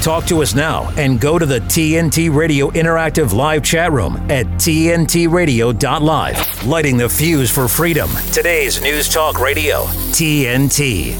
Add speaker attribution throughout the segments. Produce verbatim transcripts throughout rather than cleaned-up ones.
Speaker 1: Talk to us now and go to the T N T Radio Interactive Live chat room at T N T radio dot live. Lighting the fuse for freedom. Today's News Talk Radio, T N T.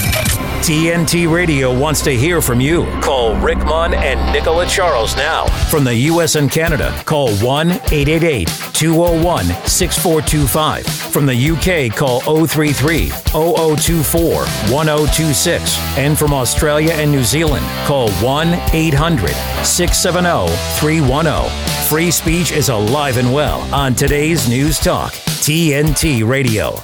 Speaker 1: T N T Radio wants to hear from you. Call Rick Munn and Nicola Charles now. From the U S and Canada, call one eight eight eight, two oh one, six four two five. From the U K, call oh three three, oh oh two four, one oh two six. And from Australia and New Zealand, call one eight hundred, six seven zero, three one zero. Free speech is alive and well on today's News Talk, T N T Radio.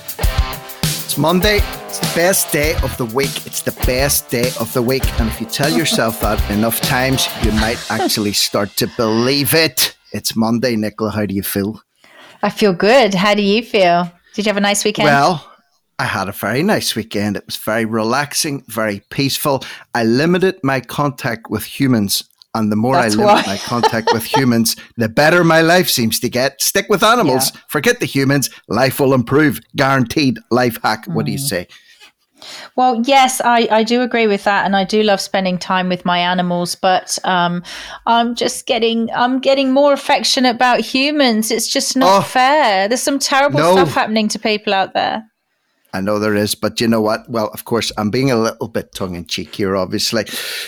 Speaker 2: It's Monday. It's the best day of the week. It's the best day of the week. And if you tell yourself that enough times, you might actually start to believe it. It's Monday. Nicola, how do you feel?
Speaker 3: I feel good. How do you feel? Did you have a nice weekend?
Speaker 2: Well, I had a very nice weekend. It was very relaxing, very peaceful. I limited my contact with humans. And the more That's I limit why. my contact with humans, the better my life seems to get. Stick with animals. Yeah. Forget the humans. Life will improve. Guaranteed. Life hack. What mm. do you say?
Speaker 3: Well, yes, I, I do agree with that. And I do love spending time with my animals. But um, I'm just getting I'm getting more affectionate about humans. It's just not oh, fair. There's some terrible
Speaker 2: no.
Speaker 3: stuff happening to people out there.
Speaker 2: I know there is, but you know what? Well, of course, I'm being a little bit tongue-in-cheek here, obviously.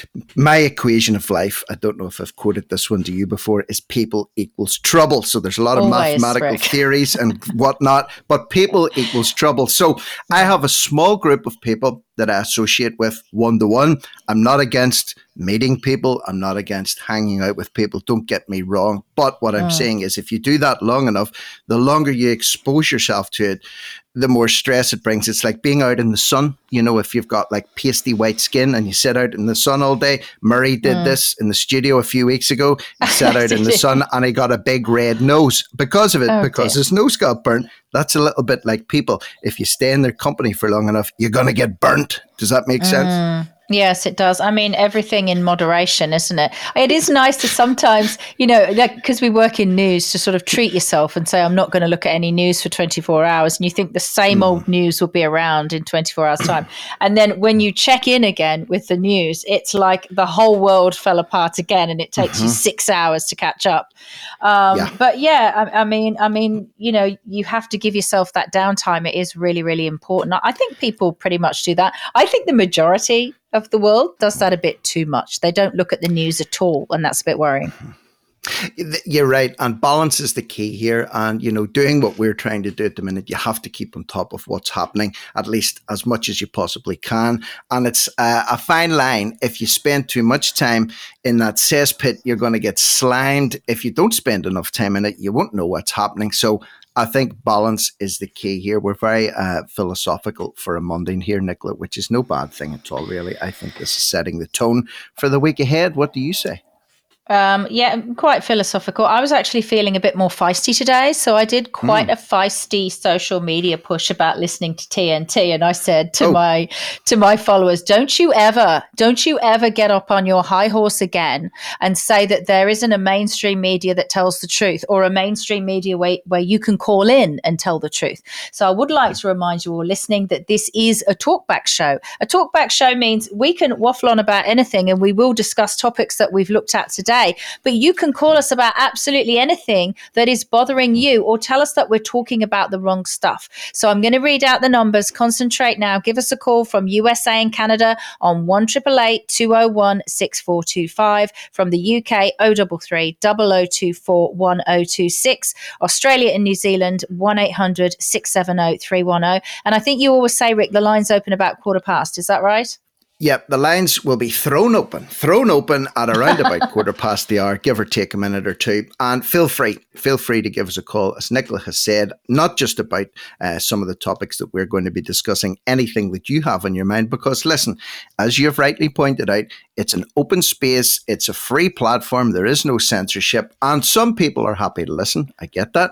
Speaker 2: My equation of life, I don't know if I've quoted this one to you before, is people equals trouble. So there's a lot of Always, mathematical Rick. theories and whatnot, but people equals trouble. So I have a small group of people that I associate with one-to-one. I'm not against meeting people. I'm not against hanging out with people. Don't get me wrong. But what I'm mm. saying is if you do that long enough, the longer you expose yourself to it, the more stress it brings. It's like being out in the sun. You know, if you've got like pasty white skin and you sit out in the sun all day. Murray did mm. this in the studio a few weeks ago. He sat out in the sun and he got a big red nose because of it, oh, because dear. his nose got burnt. That's a little bit like people. If you stay in their company for long enough, you're going to get burnt. Does that make sense?
Speaker 3: Mm. Yes, it does. I mean, everything in moderation, isn't it? It is nice to sometimes, you know, because we work in news, to sort of treat yourself and say, I'm not going to look at any news for twenty-four hours. And you think the same mm. old news will be around in twenty-four hours time. And then when you check in again with the news, it's like the whole world fell apart again and it takes mm-hmm. you six hours to catch up. Um, yeah. But yeah, I, I mean, I mean, you know, you have to give yourself that downtime. It is really, really important. I think people pretty much do that. I think the majority of the world does that a bit too much. They don't look at the news at all, and that's a bit worrying.
Speaker 2: You're right, and balance is the key here. And you know, doing what we're trying to do at the minute, you have to keep on top of what's happening, at least as much as you possibly can. And it's uh, a fine line. If you spend too much time in that cesspit, you're going to get slimed. If you don't spend enough time in it, you won't know what's happening. So I think balance is the key here. We're very uh, philosophical for a Monday here, Nicola, which is no bad thing at all, really. I think this is setting the tone for the week ahead. What do you say?
Speaker 3: Um, yeah, quite philosophical. I was actually feeling a bit more feisty today. So I did quite mm. a feisty social media push about listening to T N T. And I said to oh. my to my followers, don't you ever, don't you ever get up on your high horse again and say that there isn't a mainstream media that tells the truth, or a mainstream media where, where you can call in and tell the truth. So I would like to remind you all listening that this is a talkback show. A talkback show means we can waffle on about anything and we will discuss topics that we've looked at today. But you can call us about absolutely anything that is bothering you, or tell us that we're talking about the wrong stuff. So I'm going to read out the numbers. Concentrate now. Give us a call from U S A and Canada on one eight eight eight, two oh one, six four two five. From the U K, oh three three, oh oh two four, one oh two six. Australia and New Zealand, one eight hundred, six seven oh, three one oh. And I think you always say, Rick, the line's open about quarter past. Is that right?
Speaker 2: Yep, the lines will be thrown open, thrown open at around about quarter past the hour, give or take a minute or two. And feel free, feel free to give us a call, as Nicola has said, not just about uh, some of the topics that we're going to be discussing, anything that you have on your mind. Because listen, as you've rightly pointed out, it's an open space, it's a free platform, there is no censorship, and some people are happy to listen. I get that.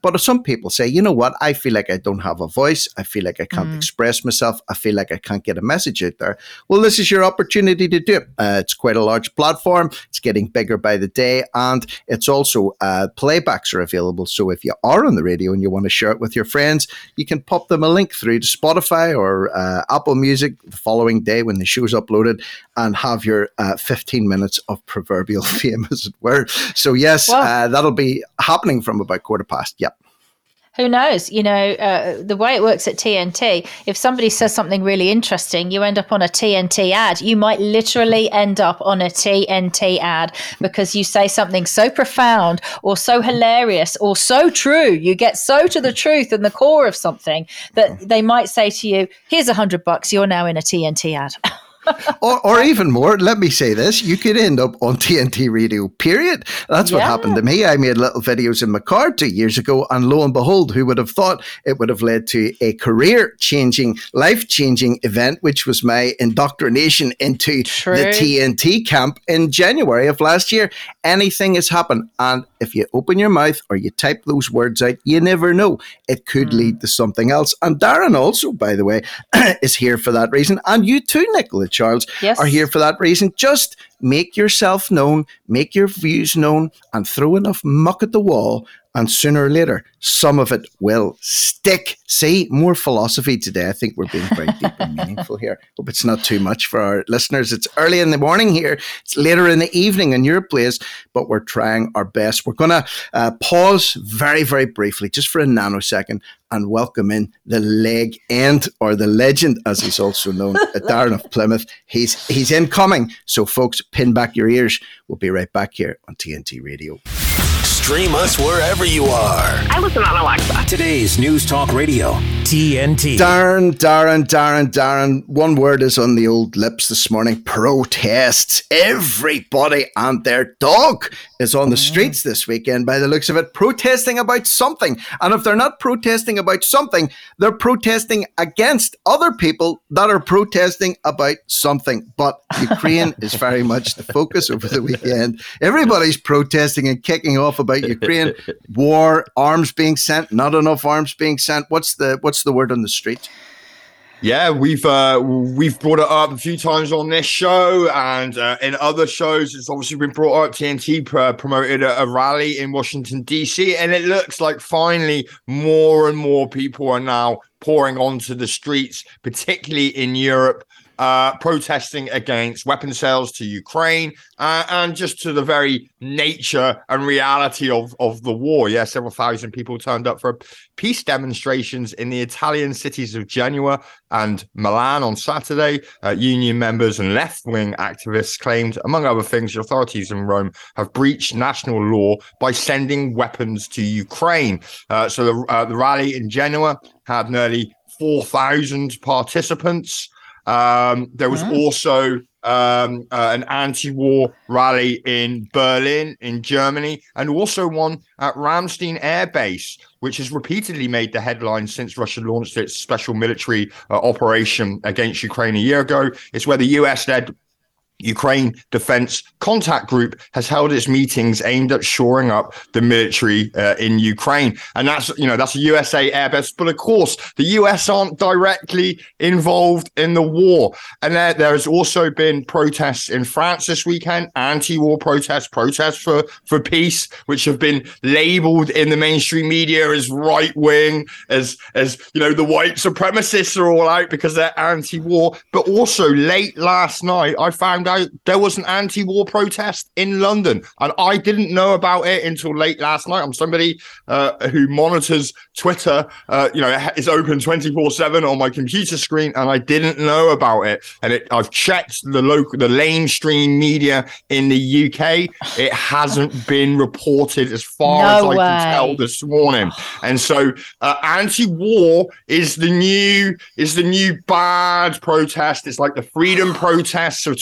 Speaker 2: But some people say, you know what, I feel like I don't have a voice. I feel like I can't
Speaker 3: Mm.
Speaker 2: express myself. I feel like I can't get a message out there. Well, this is your opportunity to do it. Uh, it's quite a large platform. It's getting bigger by the day. And it's also uh, playbacks are available. So if you are on the radio and you want to share it with your friends, you can pop them a link through to Spotify or uh, Apple Music the following day when the show's uploaded and have your uh, fifteen minutes of proverbial fame, as it were. So yes,
Speaker 3: Wow.
Speaker 2: uh, that'll be happening from about quarter past. Yep.
Speaker 3: Who knows? You know, uh, the way it works at T N T, if somebody says something really interesting, you end up on a T N T ad. You might literally end up on a T N T ad because you say something so profound or so hilarious or so true. You get so to the truth and the core of something that they might say to you, here's a hundred bucks. You're now in a T N T ad.
Speaker 2: or, or even more, let me say this, you could end up on T N T Radio, period. That's what
Speaker 3: Yeah.
Speaker 2: happened to me. I made little videos in my car two years ago, and lo and behold, who would have thought it would have led to a career-changing, life-changing event, which was my indoctrination into
Speaker 3: True.
Speaker 2: the T N T camp in January of last year. Anything has happened, and if you open your mouth or you type those words out, you never know. It could
Speaker 3: Mm.
Speaker 2: lead to something else. And Darren also, by the way, is here for that reason. And you too, Nicola Charles,
Speaker 3: Yes.
Speaker 2: are here for that reason. Just make yourself known, make your views known, and throw enough muck at the wall, and sooner or later, some of it will stick. See, more philosophy today. I think we're being very deep and meaningful here. Hope it's not too much for our listeners. It's early in the morning here. It's later in the evening in your place, but we're trying our best. We're going to uh, pause very, very briefly, just for a nanosecond, and welcome in the leg end, or the legend, as he's also known, Darren of Plymouth. He's he's incoming. So, folks, pin back your ears. We'll be right back here on T N T Radio.
Speaker 1: Stream us wherever you are.
Speaker 4: I listen on Alexa.
Speaker 1: Today's News Talk Radio, T N T.
Speaker 2: Darren, Darren, Darren, Darren. One word is on the old lips this morning. Protests. Everybody and their dog is on the streets this weekend, by the looks of it, protesting about something. And if they're not protesting about something, they're protesting against other people that are protesting about something. But Ukraine is very much the focus over the weekend. Everybody's protesting and kicking off about Ukraine. War, arms being sent, not enough arms being sent. What's the what's the word on the street?
Speaker 5: Yeah, we've uh, we've brought it up a few times on this show, and uh, in other shows, it's obviously been brought up. T N T pr- promoted a, a rally in Washington, D C, and it looks like finally more and more people are now pouring onto the streets, particularly in Europe, uh, protesting against weapon sales to Ukraine uh, and just to the very nature and reality of, of the war. Yeah, several thousand people turned up for peace demonstrations in the Italian cities of Genoa and Milan on Saturday. Uh, union members and left-wing activists claimed, among other things, the authorities in Rome have breached national law by sending weapons to Ukraine. Uh, so the, uh, the rally in Genoa had nearly four thousand participants. Um, there was
Speaker 3: Mm.
Speaker 5: also um, uh, an anti-war rally in Berlin, in Germany, and also one at Ramstein Air Base, which has repeatedly made the headlines since Russia launched its special military uh, operation against Ukraine a year ago. It's where the U S-led Ukraine Defense Contact Group has held its meetings aimed at shoring up the military uh, in Ukraine. And that's, you know, that's a U S A airbase. But of course, the U S aren't directly involved in the war. And there, there has also been protests in France this weekend, anti-war protests, protests for, for peace, which have been labeled in the mainstream media as right-wing, as, as, you know, the white supremacists are all out because they're anti-war. But also late last night, I found out there was an anti-war protest in London, and I didn't know about it until late last night. I'm somebody uh, who monitors Twitter, uh, you know, is open twenty-four seven on my computer screen, and I didn't know about it. And it, I've checked the local, the mainstream media in the U K. It hasn't been reported as far
Speaker 3: No
Speaker 5: as I
Speaker 3: way.
Speaker 5: can tell this morning. And so, uh, anti-war is the new is the new bad protest. It's like the freedom protests of twenty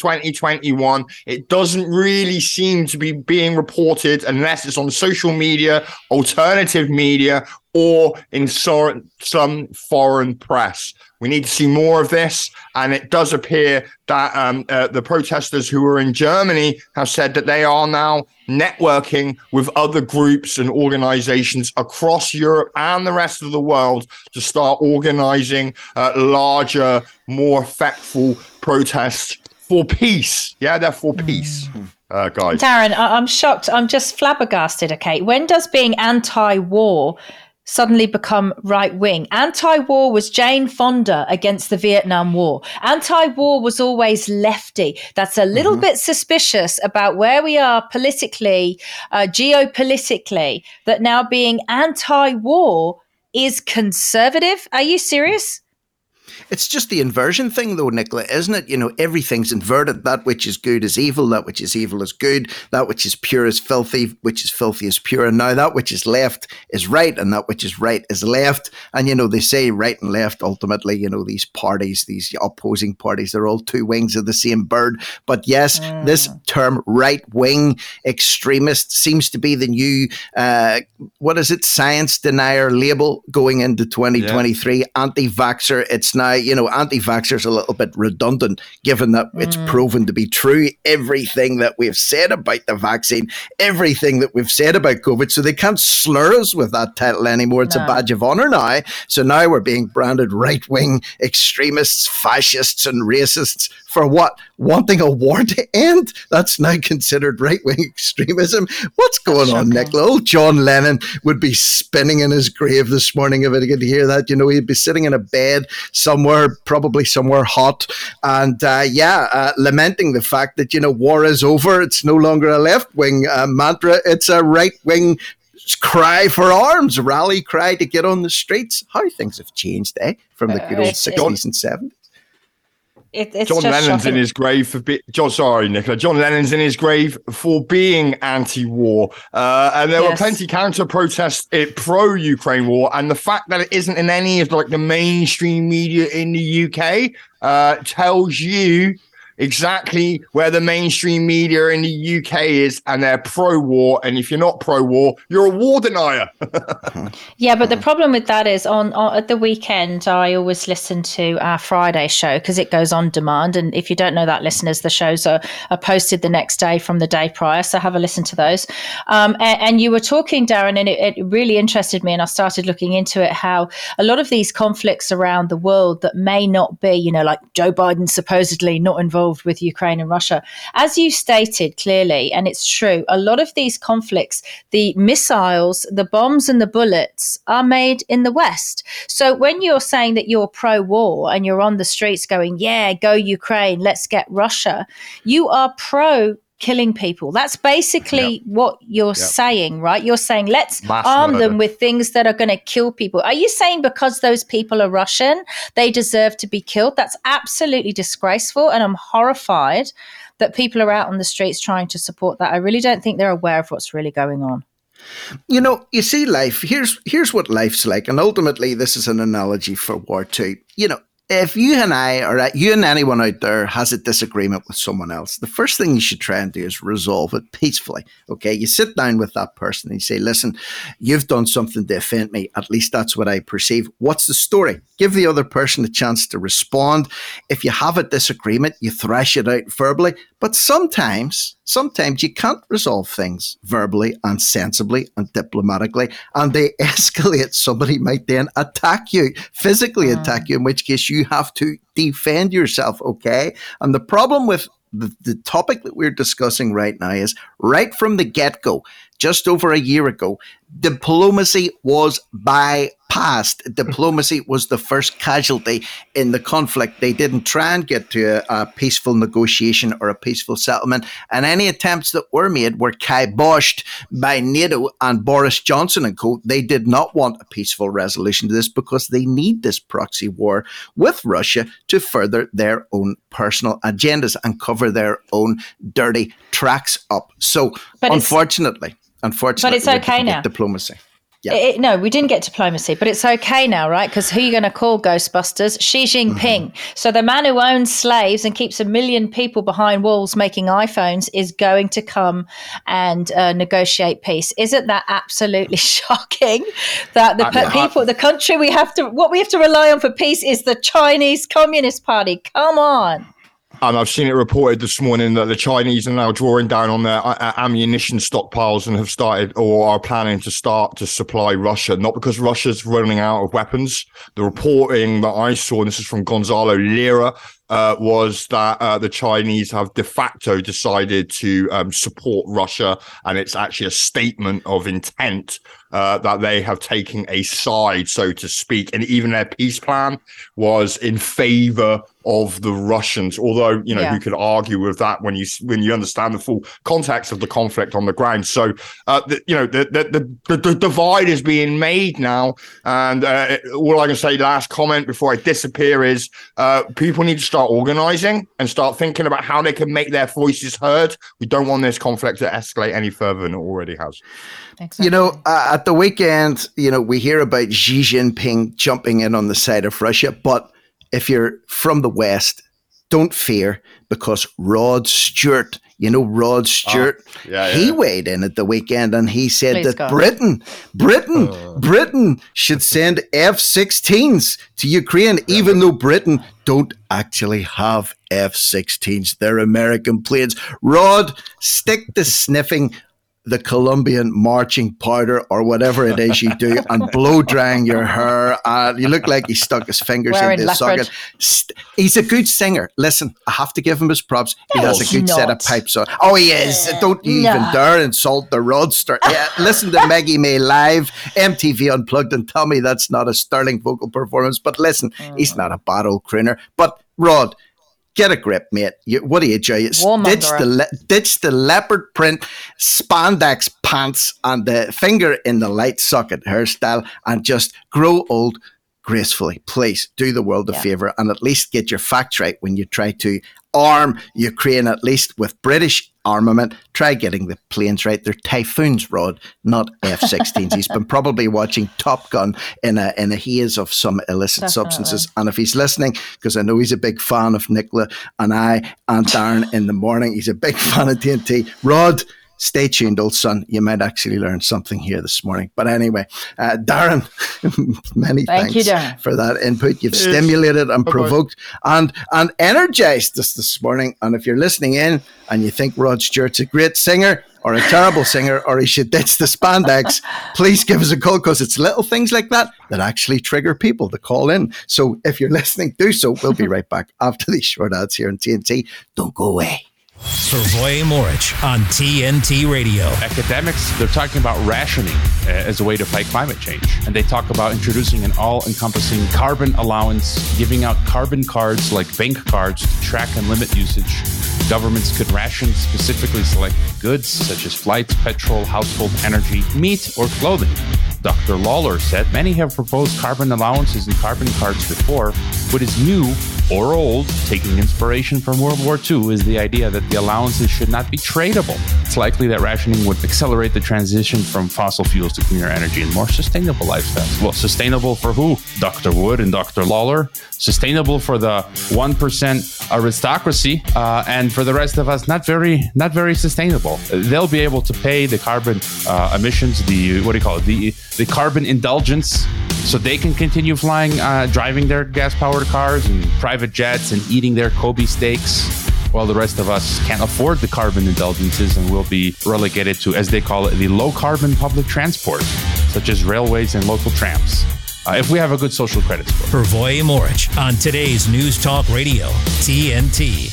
Speaker 5: twenty-one. It doesn't really seem to be being reported unless it's on social media, alternative media, or in so, some foreign press. We need to see more of this, and it does appear that um, uh, the protesters who are in Germany have said that they are now networking with other groups and organizations across Europe and the rest of the world to start organizing uh, larger, more effectful protests for peace. Yeah, they're for peace. Mm-hmm. Uh, guys.
Speaker 3: Darren, I- I'm shocked. I'm just flabbergasted. Okay, when does being anti-war suddenly become right-wing? Anti-war was Jane Fonda against the Vietnam War. Anti-war was always lefty. That's a little mm-hmm. bit suspicious about where we are politically, uh, geopolitically, that now being anti-war is conservative. Are you serious?
Speaker 2: It's just the inversion thing, though, Nicola, isn't it? You know, everything's inverted. That which is good is evil. That which is evil is good. That which is pure is filthy. Which is filthy is pure. And now that which is left is right. And that which is right is left. And, you know, they say right and left, ultimately, you know, these parties, these opposing parties, they're all two wings of the same bird. But yes, mm. this term right-wing extremist seems to be the new, uh, what is it, science denier label going into twenty twenty-three. Yeah. Anti-vaxxer. It's now, you know, anti-vaxxers a little bit redundant, given that mm. it's proven to be true. Everything that we've said about the vaccine, everything that we've said about COVID, so they can't slur us with that title anymore. It's no. a badge of honor now. So now we're being branded right-wing extremists, fascists and racists for what? Wanting a war to end? That's now considered right-wing extremism. What's going That's on, Nicola? Old John Lennon would be spinning in his grave this morning if he could hear that. You know, he'd be sitting in a bed somewhere, probably somewhere hot, and uh, yeah, uh, lamenting the fact that, you know, war is over. It's no longer a left-wing uh, mantra. It's a right-wing cry for arms, rally cry to get on the streets. How things have changed, eh? From the good old sixties and seventies.
Speaker 3: It, it's
Speaker 5: John Lennon's
Speaker 3: shocking.
Speaker 5: in his grave for be- John. Sorry, Nicola. John Lennon's in his grave for being anti-war, uh, and there yes. were plenty counter protests pro-Ukraine war, and the fact that it isn't in any of like the mainstream media in the U K uh, tells you exactly where the mainstream media in the U K is, and they're pro-war. And if you're not pro-war, you're a war denier.
Speaker 3: Yeah, but the problem with that is on, on at the weekend, I always listen to our Friday show because it goes on demand. And if you don't know that, listeners, the shows are, are posted the next day from the day prior. So have a listen to those. Um, and, and you were talking, Darren, and it, it really interested me. And I started looking into it, how a lot of these conflicts around the world that may not be, you know, like Joe Biden supposedly not involved with Ukraine and Russia. As you stated clearly, and it's true, a lot of these conflicts, the missiles, the bombs and the bullets are made in the West. So when you're saying that you're pro-war and you're on the streets going, yeah, go Ukraine, let's get Russia, you are pro killing people. That's basically yep. what you're yep. saying, right? You're saying, let's Mass arm murder. them with things that are going to kill people. Are you saying because those people are Russian, they deserve to be killed? That's absolutely disgraceful. And I'm horrified that people are out on the streets trying to support that. I really don't think they're aware of what's really going on.
Speaker 2: You know, you see life, here's, here's what life's like. And ultimately, this is an analogy for war too. You know, if you and I, or you and anyone out there has a disagreement with someone else, the first thing you should try and do is resolve it peacefully. Okay, you sit down with that person and you say, listen, you've done something to offend me. At least that's what I perceive. What's the story? Give the other person a chance to respond. If you have a disagreement, you thrash it out verbally. But sometimes, sometimes you can't resolve things verbally and sensibly and diplomatically, and they escalate. Somebody might then attack you, physically mm. attack you, in which case you have to defend yourself, okay? And the problem with the, the topic that we're discussing right now is right from the get-go, just over a year ago, diplomacy was bypassed. Diplomacy was the first casualty in the conflict. They didn't try and get to a, a peaceful negotiation or a peaceful settlement. And any attempts that were made were kiboshed by NATO and Boris Johnson and co. They did not want a peaceful resolution to this because they need this proxy war with Russia to further their own personal agendas and cover their own dirty tracks up. So, but unfortunately... Unfortunately,
Speaker 3: but it's okay now.
Speaker 2: Diplomacy. Yeah.
Speaker 3: It, no, we didn't get diplomacy, but it's okay now, right? Because who are you going to call Ghostbusters? Xi Jinping. Mm-hmm. So the man who owns slaves and keeps a million people behind walls making iPhones is going to come and uh, negotiate peace. Isn't that absolutely shocking? That the pe- people, the country we have to, what we have to rely on for peace is the Chinese Communist Party. Come on.
Speaker 5: And I've seen it reported this morning that the Chinese are now drawing down on their uh, ammunition stockpiles and have started or are planning to start to supply Russia, not because Russia's running out of weapons. The reporting that I saw, and this is from Gonzalo Lira, uh, was that uh, the Chinese have de facto decided to um, support Russia. And it's actually a statement of intent uh, that they have taken a side, so to speak. And even their peace plan was in favor of the Russians, although, you know, yeah. who could argue with that when you when you understand the full context of the conflict on the ground. So, uh, the, you know, the the, the the divide is being made now. And uh, all I can say, last comment before I disappear, is uh, people need to start organizing and start thinking about how they can make their voices heard. We don't want this conflict to escalate any further than it already has.
Speaker 2: Exactly. You know, uh, at the weekend, you know, we hear about Xi Jinping jumping in on the side of Russia, but if you're from the West, don't fear, because Rod Stewart, you know, Rod Stewart, oh, yeah, yeah. he weighed in at the weekend and he said Please that God. Britain, Britain, uh. Britain should send F sixteens to Ukraine, yeah. even though Britain don't actually have F sixteens. They're American planes. Rod, stick to sniffing the Colombian marching powder or whatever it is you do and blow drying your hair. Uh, you look like he stuck his fingers Wearing into the socket. St- he's a good singer. Listen, I have to give him his props. He no, has a good not. set of pipes on. Oh, he is. Yeah. Don't you no. even dare insult the Rodster. Yeah, listen to Maggie May live, M T V Unplugged, and tell me that's not a sterling vocal performance. But listen, mm. he's not a bad old crooner. But Rod, get a grip, mate. You, what do you do? Ditch the, le- ditch the leopard print spandex pants and the finger in the light socket hairstyle and just grow old gracefully. Please do the world a yeah. favour and at least get your facts right when you try to arm Ukraine, at least with British armament. Try getting the planes right. They're Typhoons, Rod, not F sixteens. He's been probably watching Top Gun in a in a haze of some illicit Definitely. substances. And if he's listening, because I know he's a big fan of Nicola and I and Darren in the morning, he's a big fan of T N T. Rod, stay tuned, old son. You might actually learn something here this morning. But anyway, uh, Darren, many Thank thanks you, Darren. for that input. You've yes. stimulated and Bye-bye. provoked and, and energized us this morning. And if you're listening in and you think Rod Stewart's a great singer or a terrible singer or he should ditch the spandex, please give us a call, because it's little things like that that actually trigger people to call in. So if you're listening, do so. We'll be right back after these short ads here on T N T. Don't go away.
Speaker 1: Pervoy Morich on T N T Radio.
Speaker 4: Academics, they're talking about rationing uh, as a way to fight climate change. And they talk about introducing an all-encompassing carbon allowance, giving out carbon cards like bank cards to track and limit usage. Governments could ration specifically selected goods such as flights, petrol, household energy, meat, or clothing. Doctor Lawler said many have proposed carbon allowances and carbon cards before. What is new or old, taking inspiration from World War Two, is the idea that the allowances should not be tradable. It's likely that rationing would accelerate the transition from fossil fuels to cleaner energy and more sustainable lifestyles. Well, sustainable for who? Doctor Wood and Doctor Lawler. Sustainable for the one percent aristocracy, uh, and for the rest of us, not very, not very sustainable. They'll be able to pay the carbon uh, emissions, the what do you call it, the the carbon indulgence, so they can continue flying, uh, driving their gas-powered cars and private jets and eating their Kobe steaks, while the rest of us can't afford the carbon indulgences and will be relegated to, as they call it, the low-carbon public transport, such as railways and local trams. Uh, if we have a good social credit score.
Speaker 1: Pervoy Morich on today's News Talk Radio, T N T.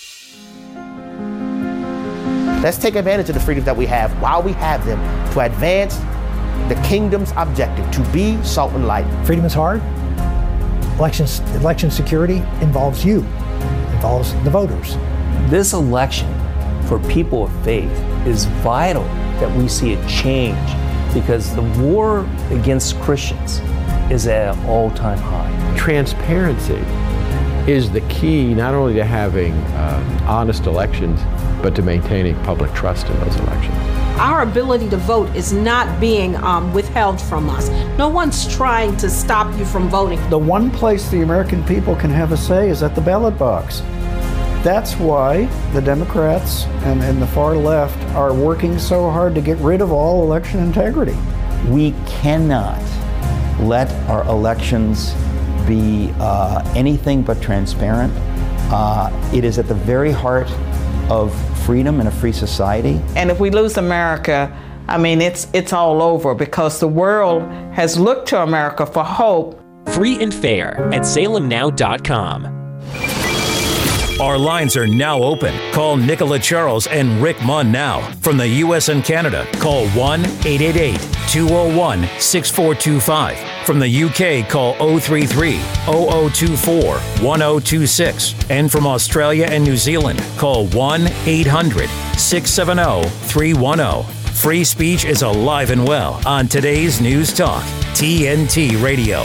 Speaker 6: Let's take advantage of the freedoms that we have while we have them to advance the kingdom's objective, to be salt and light.
Speaker 7: Freedom is hard. Elections, election security involves you, involves the voters.
Speaker 8: This election for people of faith is vital that we see it change, because the war against Christians is at an all-time high.
Speaker 9: Transparency is the key not only to having uh, honest elections, but to maintaining public trust in those elections.
Speaker 10: Our ability to vote is not being um, withheld from us. No one's trying to stop you from voting.
Speaker 7: The one place the American people can have a say is at the ballot box. That's why the Democrats and, and the far left are working so hard to get rid of all election integrity.
Speaker 11: We cannot let our elections be uh, anything but transparent. Uh, it is at the very heart of freedom in a free society.
Speaker 12: And if we lose America, I mean, it's it's all over, because the world has looked to America for hope.
Speaker 13: Free and fair at salem now dot com.
Speaker 1: Our lines are now open. Call Nicola Charles and Rick Munn now. From the U S and Canada, call one eight eight eight, two oh one, six four two five. From the U K, call oh three three, oh oh two four, one oh two six. And from Australia and New Zealand, call one eight hundred, six seven zero, three one zero. Free speech is alive and well on today's News Talk, T N T Radio.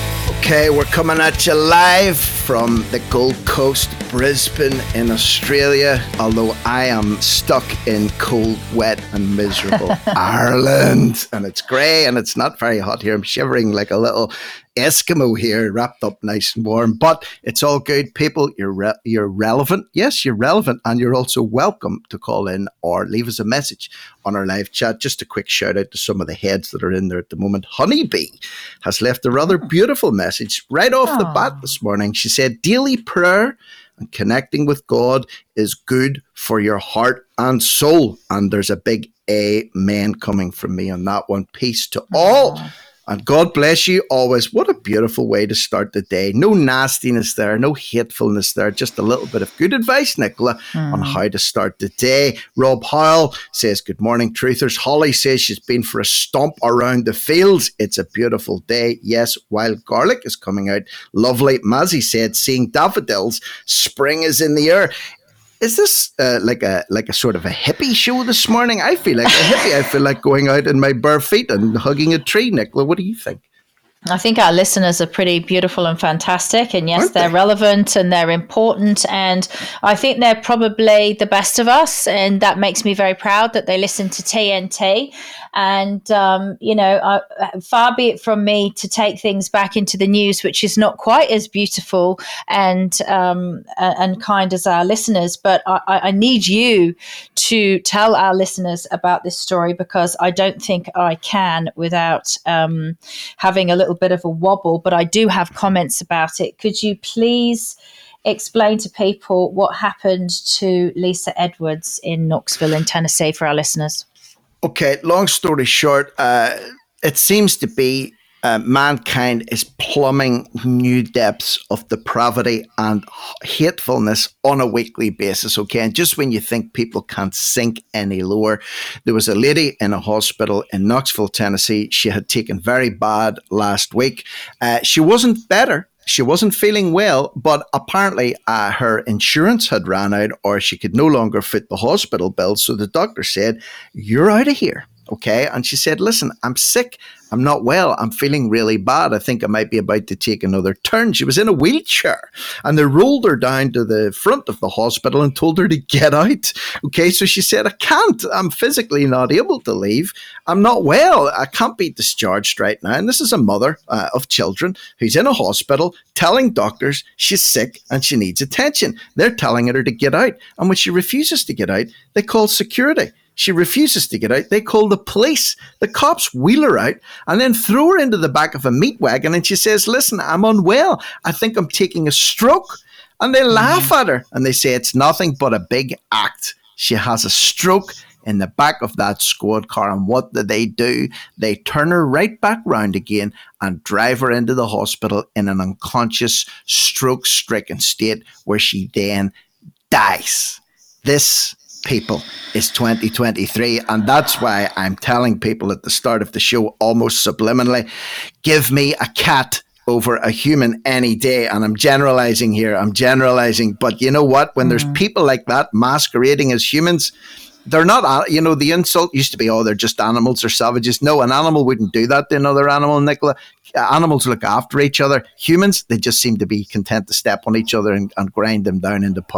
Speaker 2: Okay, we're coming at you live from the Gold Coast, Brisbane in Australia, although I am stuck in cold, wet and miserable Ireland. And it's grey and it's not very hot here. I'm shivering like a little Eskimo here, wrapped up nice and warm, but it's all good. People, you're re- you're relevant. Yes, you're relevant, and you're also welcome to call in or leave us a message on our live chat. Just a quick shout out to some of the heads that are in there at the moment. Honeybee has left a rather beautiful message right off Aww. the bat this morning. She said, daily prayer and connecting with God is good for your heart and soul. And there's a big amen coming from me on that one. Peace to all. Aww. And God bless you always. What a beautiful way to start the day. No nastiness there, no hatefulness there. Just a little bit of good advice, Nicola, mm. on how to start the day. Rob Howell says, good morning, truthers. Holly says she's been for a stomp around the fields. It's a beautiful day. Yes, wild garlic is coming out. Lovely. Mazzy said, seeing daffodils, spring is in the air. Is this uh, like a like a sort of a hippie show this morning? I feel like a hippie. I feel like going out in my bare feet and hugging a tree. Nicola, what do you think?
Speaker 3: I think our listeners are pretty beautiful and fantastic. And yes,
Speaker 2: Aren't
Speaker 3: they're
Speaker 2: they?
Speaker 3: relevant and they're important. And I think they're probably the best of us. And that makes me very proud that they listen to T N T. And, um, you know, I, far be it from me to take things back into the news, which is not quite as beautiful and um, and kind as our listeners. But I, I need you to tell our listeners about this story, because I don't think I can without um, having a little bit of a wobble. But I do have comments about it. Could you please explain to people what happened to Lisa Edwards in Knoxville in Tennessee for our listeners?
Speaker 2: Okay, long story short, uh, it seems to be uh, mankind is plumbing new depths of depravity and hatefulness on a weekly basis, okay? And just when you think people can't sink any lower, there was a lady in a hospital in Knoxville, Tennessee. She had taken very bad last week. Uh, she wasn't better. She wasn't feeling well, but apparently uh, her insurance had ran out, or she could no longer fit the hospital bill. So the doctor said, you're out of here. Okay. And she said, listen, I'm sick. I'm not well. I'm feeling really bad. I think I might be about to take another turn. She was in a wheelchair and they rolled her down to the front of the hospital and told her to get out. Okay. So she said, I can't. I'm physically not able to leave. I'm not well. I can't be discharged right now. And this is a mother uh, of children who's in a hospital telling doctors she's sick and she needs attention. They're telling her to get out. And when she refuses to get out, they call security. She refuses to get out. They call the police. The cops wheel her out and then throw her into the back of a meat wagon. And she says, listen, I'm unwell. I think I'm taking a stroke. And they laugh at her and they say it's nothing but a big act. She has a stroke in the back of that squad car. And what do they do? They turn her right back round again and drive her into the hospital in an unconscious, stroke-stricken state where she then dies. This, people, is twenty twenty-three, and that's why I'm telling people at the start of the show almost subliminally, give me a cat over a human any day. And I'm generalizing here, I'm generalizing, but you know what? When mm. there's people like that masquerading as humans, they're not, you know, the insult used to be, oh, they're just animals or savages. No, an animal wouldn't do that to another animal, Nicola. Animals look after each other. Humans, they just seem to be content to step on each other and, and grind them down into powder.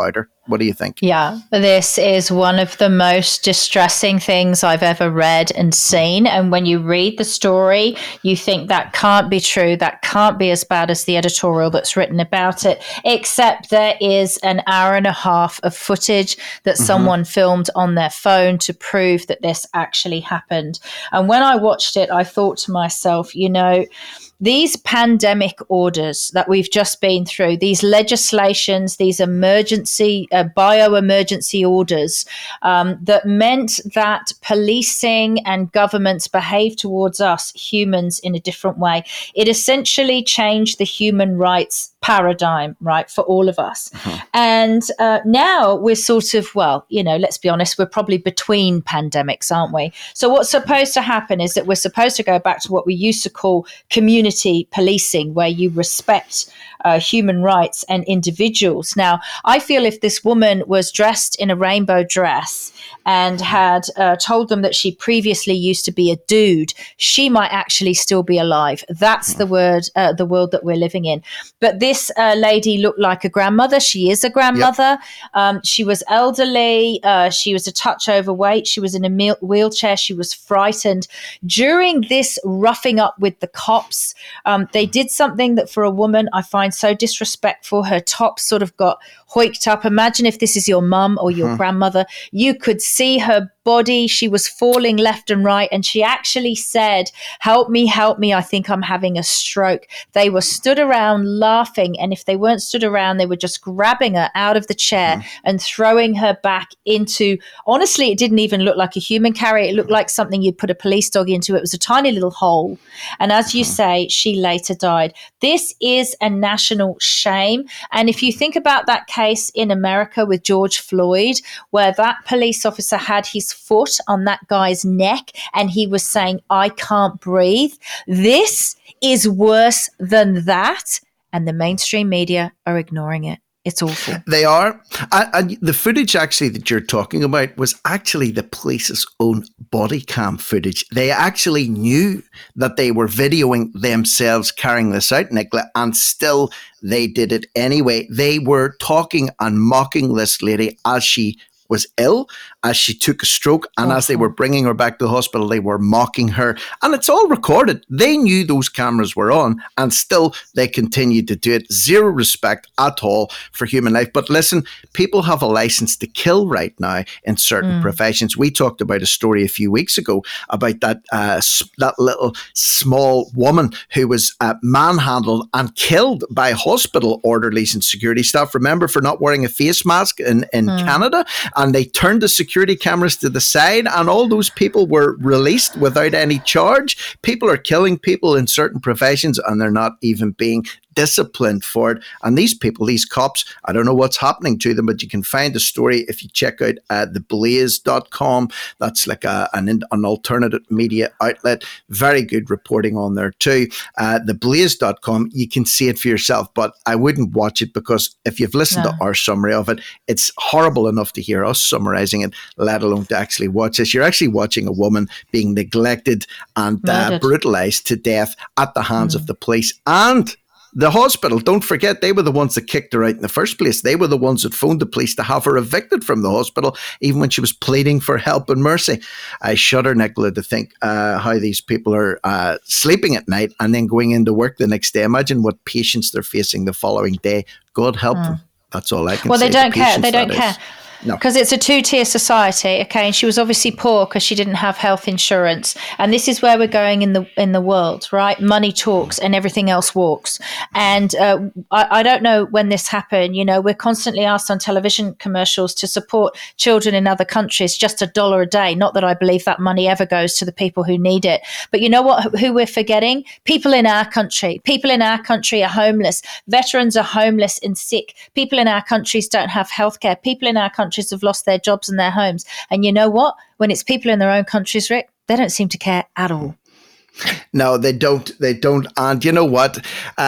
Speaker 2: What do you think?
Speaker 3: Yeah, this is one of the most distressing things I've ever read and seen. And when you read the story, you think that can't be true. That can't be as bad as the editorial that's written about it, except there is an hour and a half of footage that mm-hmm. someone filmed on their phone to prove that this actually happened. And when I watched it, I thought to myself, you know, these pandemic orders that we've just been through, these legislations, these emergency, uh, bio-emergency orders um, that meant that policing and governments behave towards us humans in a different way. It essentially changed the human rights paradigm, right, for all of us. Mm-hmm. And uh, now we're sort of, well, you know, let's be honest, we're probably between pandemics, aren't we? So what's supposed to happen is that we're supposed to go back to what we used to call community policing, where you respect uh, human rights and individuals. Now, I feel if this woman was dressed in a rainbow dress and had uh, told them that she previously used to be a dude, she might actually still be alive. That's the word, uh, the world that we're living in. But this uh, lady looked like a grandmother. She is a grandmother. Yep. Um, she was elderly. Uh, she was a touch overweight. She was in a me- wheelchair. She was frightened. During this roughing up with the cops, um, they did something that for a woman I find so disrespectful. Her top sort of got hoiked up. Imagine if this is your mum or your mm-hmm. grandmother. You could see her body. She was falling left and right. And she actually said, help me, help me. I think I'm having a stroke. They were stood around laughing. And if they weren't stood around, they were just grabbing her out of the chair mm. and throwing her back into, honestly, it didn't even look like a human carrier. It looked like something you'd put a police dog into. It was a tiny little hole. And as you mm. say, she later died. This is a national shame. And if you think about that case in America with George Floyd, where that police officer had his foot on that guy's neck and he was saying, I can't breathe. This is worse than that. And the mainstream media are ignoring it. It's awful.
Speaker 2: They are. And, and the footage actually that you're talking about was actually the police's own body cam footage. They actually knew that they were videoing themselves carrying this out, Nicola, and still they did it anyway. They were talking and mocking this lady as she was ill, as she took a stroke, and awesome. As they were bringing her back to the hospital, they were mocking her. And it's all recorded. They knew those cameras were on, and still they continued to do it. Zero respect at all for human life. But listen, people have a license to kill right now in certain mm. professions. We talked about a story a few weeks ago about that uh, that little small woman who was uh, manhandled and killed by hospital orderlies and security staff. Remember, for not wearing a face mask in, in mm. Canada? And they turned the security cameras to the side, and all those people were released without any charge. People are killing people in certain professions, and they're not even being disciplined for it. And these people, these cops, I don't know what's happening to them, but you can find the story if you check out uh, the blaze dot com. That's like a, an, an alternative media outlet. Very good reporting on there too. Uh, the blaze dot com, you can see it for yourself, but I wouldn't watch it, because if you've listened no. to our summary of it, it's horrible enough to hear us summarizing it, let alone to actually watch this. You're actually watching a woman being neglected and uh, brutalized to death at the hands mm. of the police and the hospital. Don't forget, they were the ones that kicked her out in the first place. They were the ones that phoned the police to have her evicted from the hospital, even when she was pleading for help and mercy. I shudder, Nicola, to think uh, how these people are uh, sleeping at night and then going into work the next day. Imagine what patients they're facing the following day. God help mm. them. That's all I can
Speaker 3: well,
Speaker 2: say.
Speaker 3: Well, they don't care. They don't care.
Speaker 2: Is. No.
Speaker 3: Because it's a two-tier society, okay? And she was obviously poor because she didn't have health insurance. And this is where we're going in the in the world, right? Money talks and everything else walks. And uh, I, I don't know when this happened. You know, we're constantly asked on television commercials to support children in other countries, just a dollar a day. Not that I believe that money ever goes to the people who need it. But you know what? Who we're forgetting? People in our country. People in our country are homeless. Veterans are homeless and sick. People in our countries don't have healthcare. People in our countries have lost their jobs and their homes. And you know what? When it's people in their own countries, Rick, they don't seem to care at all.
Speaker 2: No, they don't. They don't. And you know what? Uh,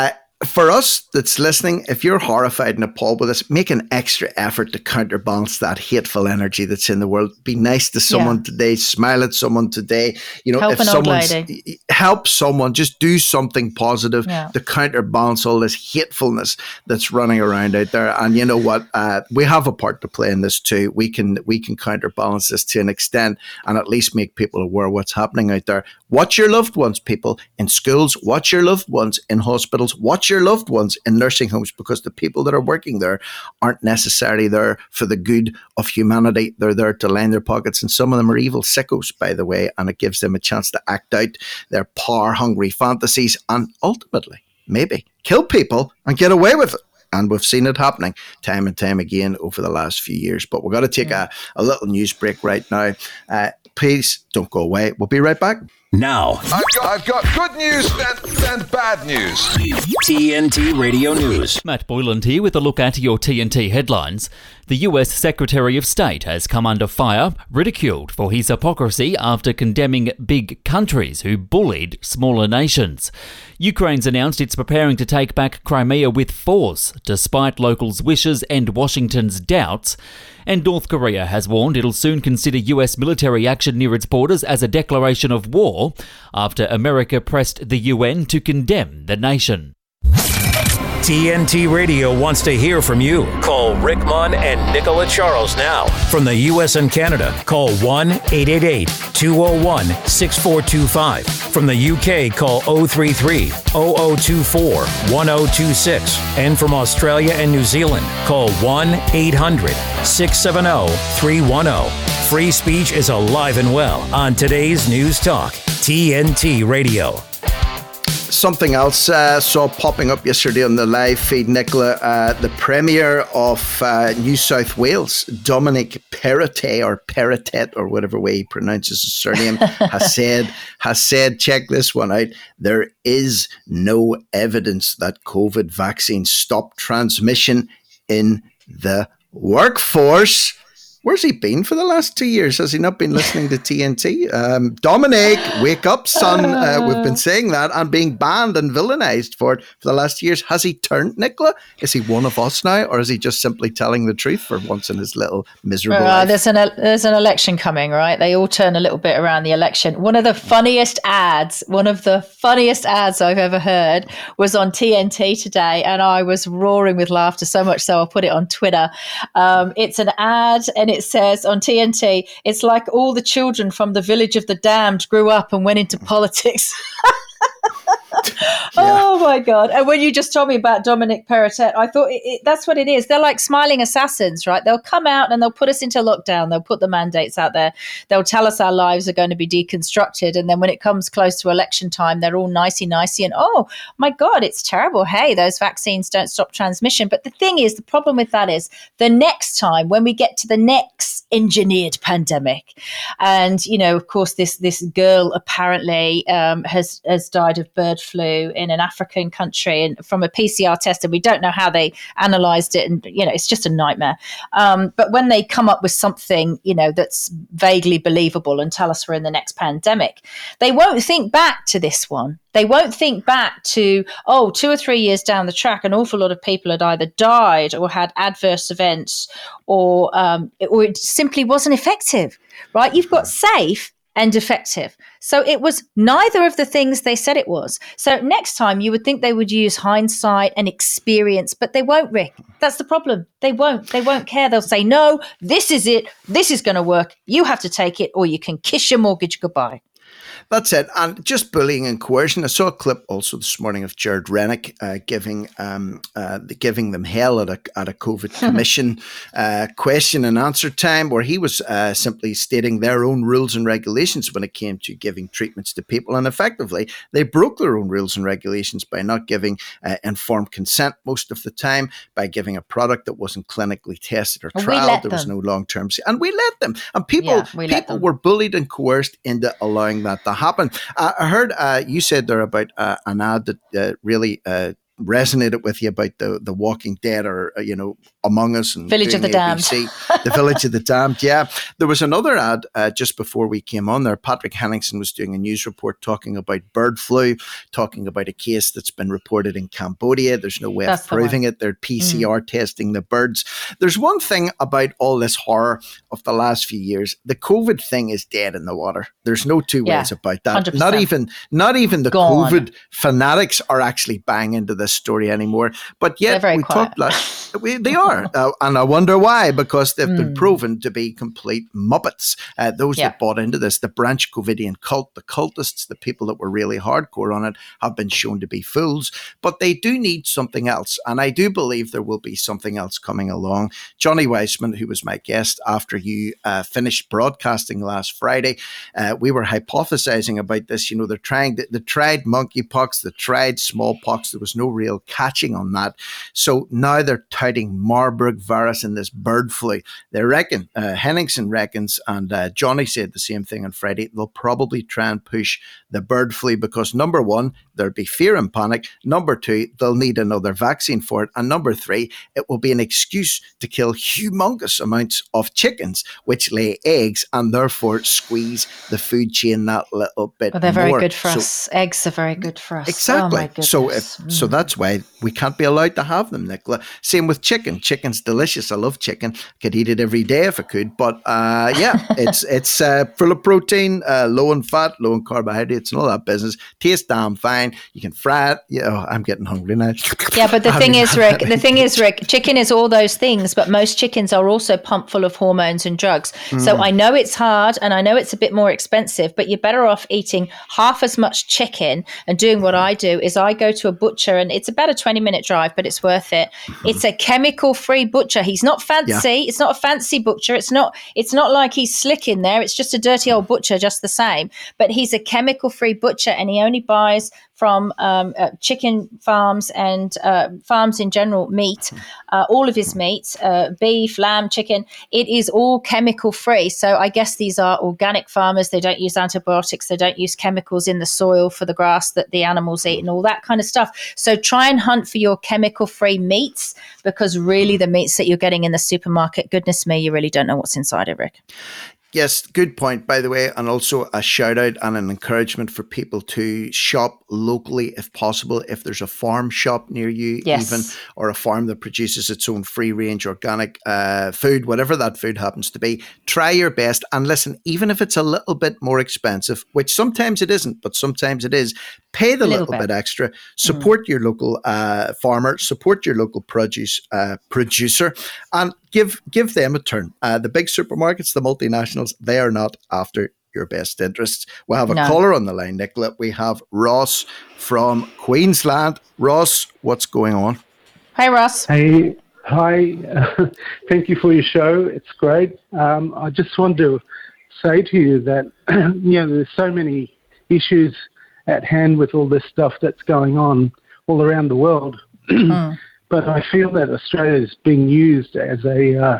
Speaker 2: for us that's listening, if you're horrified and appalled with this, make an extra effort to counterbalance that hateful energy that's in the world. Be nice to someone yeah. today. Smile at someone today. You know,
Speaker 3: help
Speaker 2: if
Speaker 3: an
Speaker 2: someone's
Speaker 3: old lady.
Speaker 2: help someone, just do something positive
Speaker 3: yeah.
Speaker 2: to counterbalance all this hatefulness that's running around out there. And you know what? Uh, we have a part to play in this too. We can we can counterbalance this to an extent, and at least make people aware of what's happening out there. Watch your loved ones, people, in schools. Watch your loved ones in hospitals. Watch your loved ones in nursing homes, because the people that are working there aren't necessarily there for the good of humanity. They're there to line their pockets, and some of them are evil sickos, by the way, and it gives them a chance to act out their power-hungry fantasies and ultimately, maybe, kill people and get away with it. And we've seen it happening time and time again over the last few years. But we're going to take a, a little news break right now. Uh, please don't go away. We'll be right back.
Speaker 1: Now,
Speaker 14: I've got, I've got good news and, and bad news.
Speaker 1: T N T Radio News.
Speaker 15: Matt Boyland here with a look at your T N T headlines. The U S Secretary of State has come under fire, ridiculed for his hypocrisy after condemning big countries who bullied smaller nations. Ukraine's announced it's preparing to take back Crimea with force, despite locals' wishes and Washington's doubts. And North Korea has warned it'll soon consider U S military action near its borders as a declaration of war after America pressed the U N to condemn the nation.
Speaker 1: T N T Radio wants to hear from you. Call Rick Munn and Nicola Charles now. From the U S and Canada, call one eight eight eight, two oh one, six four two five. From the U K, call oh three three, oh oh two four, one oh two six. And from Australia and New Zealand, call one eight hundred, six seven zero, three one zero. Free speech is alive and well on today's News Talk, T N T Radio.
Speaker 2: Something else uh, saw popping up yesterday on the live feed, Nicola. Uh, the Premier of uh, New South Wales, Dominic Perrottet, or Perrottet, or whatever way he pronounces his surname, has said, has said, check this one out, there is no evidence that COVID vaccines stop transmission in the workforce. Where's he been for the last two years? Has he not been listening to T N T? Um, Dominic, wake up, son. Uh, we've been saying that and being banned and villainized for it for the last years. Has he turned, Nicola? Is he one of us now? Or is he just simply telling the truth for once in his little miserable uh, life?
Speaker 3: There's an, there's an election coming, right? They all turn a little bit around the election. One of the funniest ads, one of the funniest ads I've ever heard was on T N T today. And I was roaring with laughter, so much so I'll put it on Twitter. Um, it's an ad, and it says on T N T, it's like all the children from the village of the damned grew up and went into politics. Oh my God. And when you just told me about Dominic Perrottet, I thought it, it, that's what it is. They're like smiling assassins, right? They'll come out and they'll put us into lockdown. They'll put the mandates out there. They'll tell us our lives are going to be deconstructed. And then when it comes close to election time, they're all nicey-nicey and, oh my God, it's terrible. Hey, those vaccines don't stop transmission. But the thing is, the problem with that is the next time when we get to the next engineered pandemic, and, you know, of course, this this girl apparently um, has, has died of bird flu in an African country and from a P C R test, and we don't know how they analyzed it, and you know it's just a nightmare. Um, but when they come up with something, you know, that's vaguely believable and tell us we're in the next pandemic, they won't think back to this one. They won't think back to, oh, two or three years down the track, an awful lot of people had either died or had adverse events, or um, it, or it simply wasn't effective, right? You've got safe and effective. So it was neither of the things they said it was. So next time you would think they would use hindsight and experience, but they won't, Rick. That's the problem. They won't. They won't care. They'll say, no, this is it. This is going to work. You have to take it, or you can kiss your mortgage goodbye.
Speaker 2: That's it. And just bullying and coercion. I saw a clip also this morning of Jared Rennick uh, giving um, uh, giving them hell at a at a COVID commission uh, question and answer time, where he was uh, simply stating their own rules and regulations when it came to giving treatments to people. And effectively, they broke their own rules and regulations by not giving uh, informed consent most of the time, by giving a product that wasn't clinically tested or trialed. There was no long-term. And we let them. And people,
Speaker 3: yeah,
Speaker 2: people were bullied and coerced into allowing that to happen. Uh, I heard uh, you said there about uh, an ad that uh, really uh, resonated with you about the the Walking Dead or uh, you know Among Us and
Speaker 3: Village of the Damned.
Speaker 2: The Village of the Damned. Yeah, there was another ad uh, just before we came on there. Patrick Henningsen was doing a news report talking about bird flu, talking about a case that's been reported in Cambodia. There's no way
Speaker 3: That's
Speaker 2: of
Speaker 3: the
Speaker 2: proving
Speaker 3: one.
Speaker 2: it. They're P C R mm. testing the birds. There's one thing about all this horror of the last few years: the COVID thing is dead in the water. There's no two
Speaker 3: Yeah,
Speaker 2: ways about that.
Speaker 3: one hundred percent.
Speaker 2: Not even not even the
Speaker 3: Gone.
Speaker 2: COVID fanatics are actually buying into this story anymore. But yet
Speaker 3: They're very
Speaker 2: we
Speaker 3: quiet.
Speaker 2: talked last, we, they are, uh, and I wonder why, because they've been
Speaker 3: Mm.
Speaker 2: proven to be complete muppets. Uh, those
Speaker 3: Yeah.
Speaker 2: that bought into this, the Branch Covidian cult, the cultists, the people that were really hardcore on it, have been shown to be fools. But they do need something else, and I do believe there will be something else coming along. Johnny Weissman, who was my guest after you uh, finished broadcasting last Friday, uh, we were hypothesizing about this. You know, they're trying, they, they tried monkeypox, they tried smallpox. There was no real catching on that. So now they're touting Marburg virus and this bird flu. They reckon, uh, Henningsen reckons, and uh, Johnny said the same thing on Friday, they'll probably try and push the bird flu because, number one, there'll be fear and panic. Number two, they'll need another vaccine for it. And number three, it will be an excuse to kill humongous amounts of chickens, which lay eggs and therefore squeeze the food chain that little bit
Speaker 3: Well, they're very
Speaker 2: more.
Speaker 3: good for
Speaker 2: So-
Speaker 3: us. Eggs are very good for us.
Speaker 2: Exactly.
Speaker 3: Oh, my goodness.
Speaker 2: so if, so that's why we can't be allowed to have them, Nicola. Same with chicken. Chicken's delicious. I love chicken. Could eat it every day if I could. But uh, yeah, it's it's uh, full of protein, uh, low in fat, low in carbohydrates, and all that business. Tastes damn fine. You can fry it. Yeah, oh, I'm getting hungry now.
Speaker 3: Yeah, but the
Speaker 2: I
Speaker 3: thing
Speaker 2: mean,
Speaker 3: is, Rick, the thing is, Rick, chicken is all those things, but most chickens are also pumped full of hormones and drugs. So
Speaker 2: Mm.
Speaker 3: I know it's hard and I know it's a bit more expensive, but you're better off eating half as much chicken and doing what I do is I go to a butcher and it's about a twenty minute drive, but it's worth it. It's a chemical free butcher. He's not fancy.
Speaker 2: Yeah.
Speaker 3: It's not a fancy butcher. It's not, it's not like he's slick in there. It's just a dirty old butcher, just the same, but he's a chemical free butcher and he only buys from um, uh, chicken farms and uh, farms in general, meat, uh, all of his meat, uh, beef, lamb, chicken, it is all chemical free. So I guess these are organic farmers. They don't use antibiotics. They don't use chemicals in the soil for the grass that the animals eat and all that kind of stuff. So try and hunt for your chemical free meats because really the meats that you're getting in the supermarket, goodness me, you really don't know what's inside it, Rick.
Speaker 2: Yes, good point, by the way. And also a shout out and an encouragement for people to shop locally if possible. If there's a farm shop near you,
Speaker 3: Yes.
Speaker 2: even, or a farm that produces its own free range organic uh, food, whatever that food happens to be, try your best. And listen, even if it's a little bit more expensive, which sometimes it isn't, but sometimes it is, pay the
Speaker 3: A
Speaker 2: little,
Speaker 3: little
Speaker 2: bit.
Speaker 3: bit.
Speaker 2: extra, support your local uh, farmer, support your local produce uh, producer, and give give them a turn. Uh, the big supermarkets, the multinationals, they are not after your best interests. We have a
Speaker 3: No.
Speaker 2: caller on the line, Nicola. We have Ross from Queensland. Ross, what's going on?
Speaker 3: Hey, Ross.
Speaker 16: Hey, hi. Uh, thank you for your show. It's great. Um, I just want to say to you that, you know, there's so many issues at hand with all this stuff that's going on all around the world.
Speaker 3: Mm.
Speaker 16: But I feel that Australia is being used as a uh,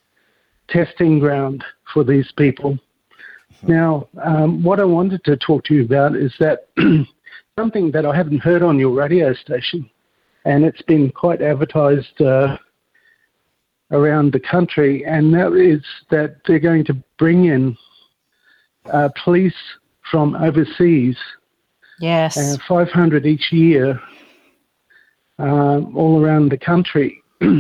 Speaker 16: testing ground for these people. Now, um, what I wanted to talk to you about is that something that I haven't heard on your radio station, and it's been quite advertised uh, around the country, and that is that they're going to bring in uh, police from overseas,
Speaker 3: Yes.
Speaker 16: uh, five hundred each year, uh, all around the country,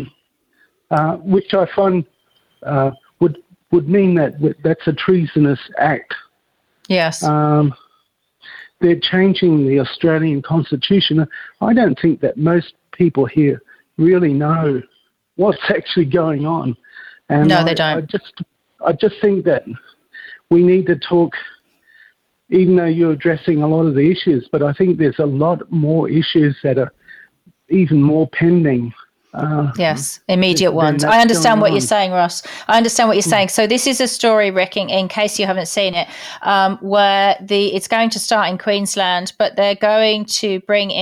Speaker 16: uh, which I find uh, would would mean that that's a treasonous act.
Speaker 3: Yes.
Speaker 16: Um, they're changing the Australian Constitution. I don't think that most people here really know what's actually going on. And
Speaker 3: No,
Speaker 16: I,
Speaker 3: they don't.
Speaker 16: I just, I just think that we need to talk, even though you're addressing a lot of the issues, but I think there's a lot more issues that are even more pending. Uh,
Speaker 3: Yes, immediate
Speaker 16: then
Speaker 3: ones.
Speaker 16: that's
Speaker 3: I understand
Speaker 16: going
Speaker 3: what
Speaker 16: on.
Speaker 3: you're saying, Ross. I understand what you're saying. So this is a story, Rick, in, in case you haven't seen it, um, where the it's going to start in Queensland, but they're going to bring in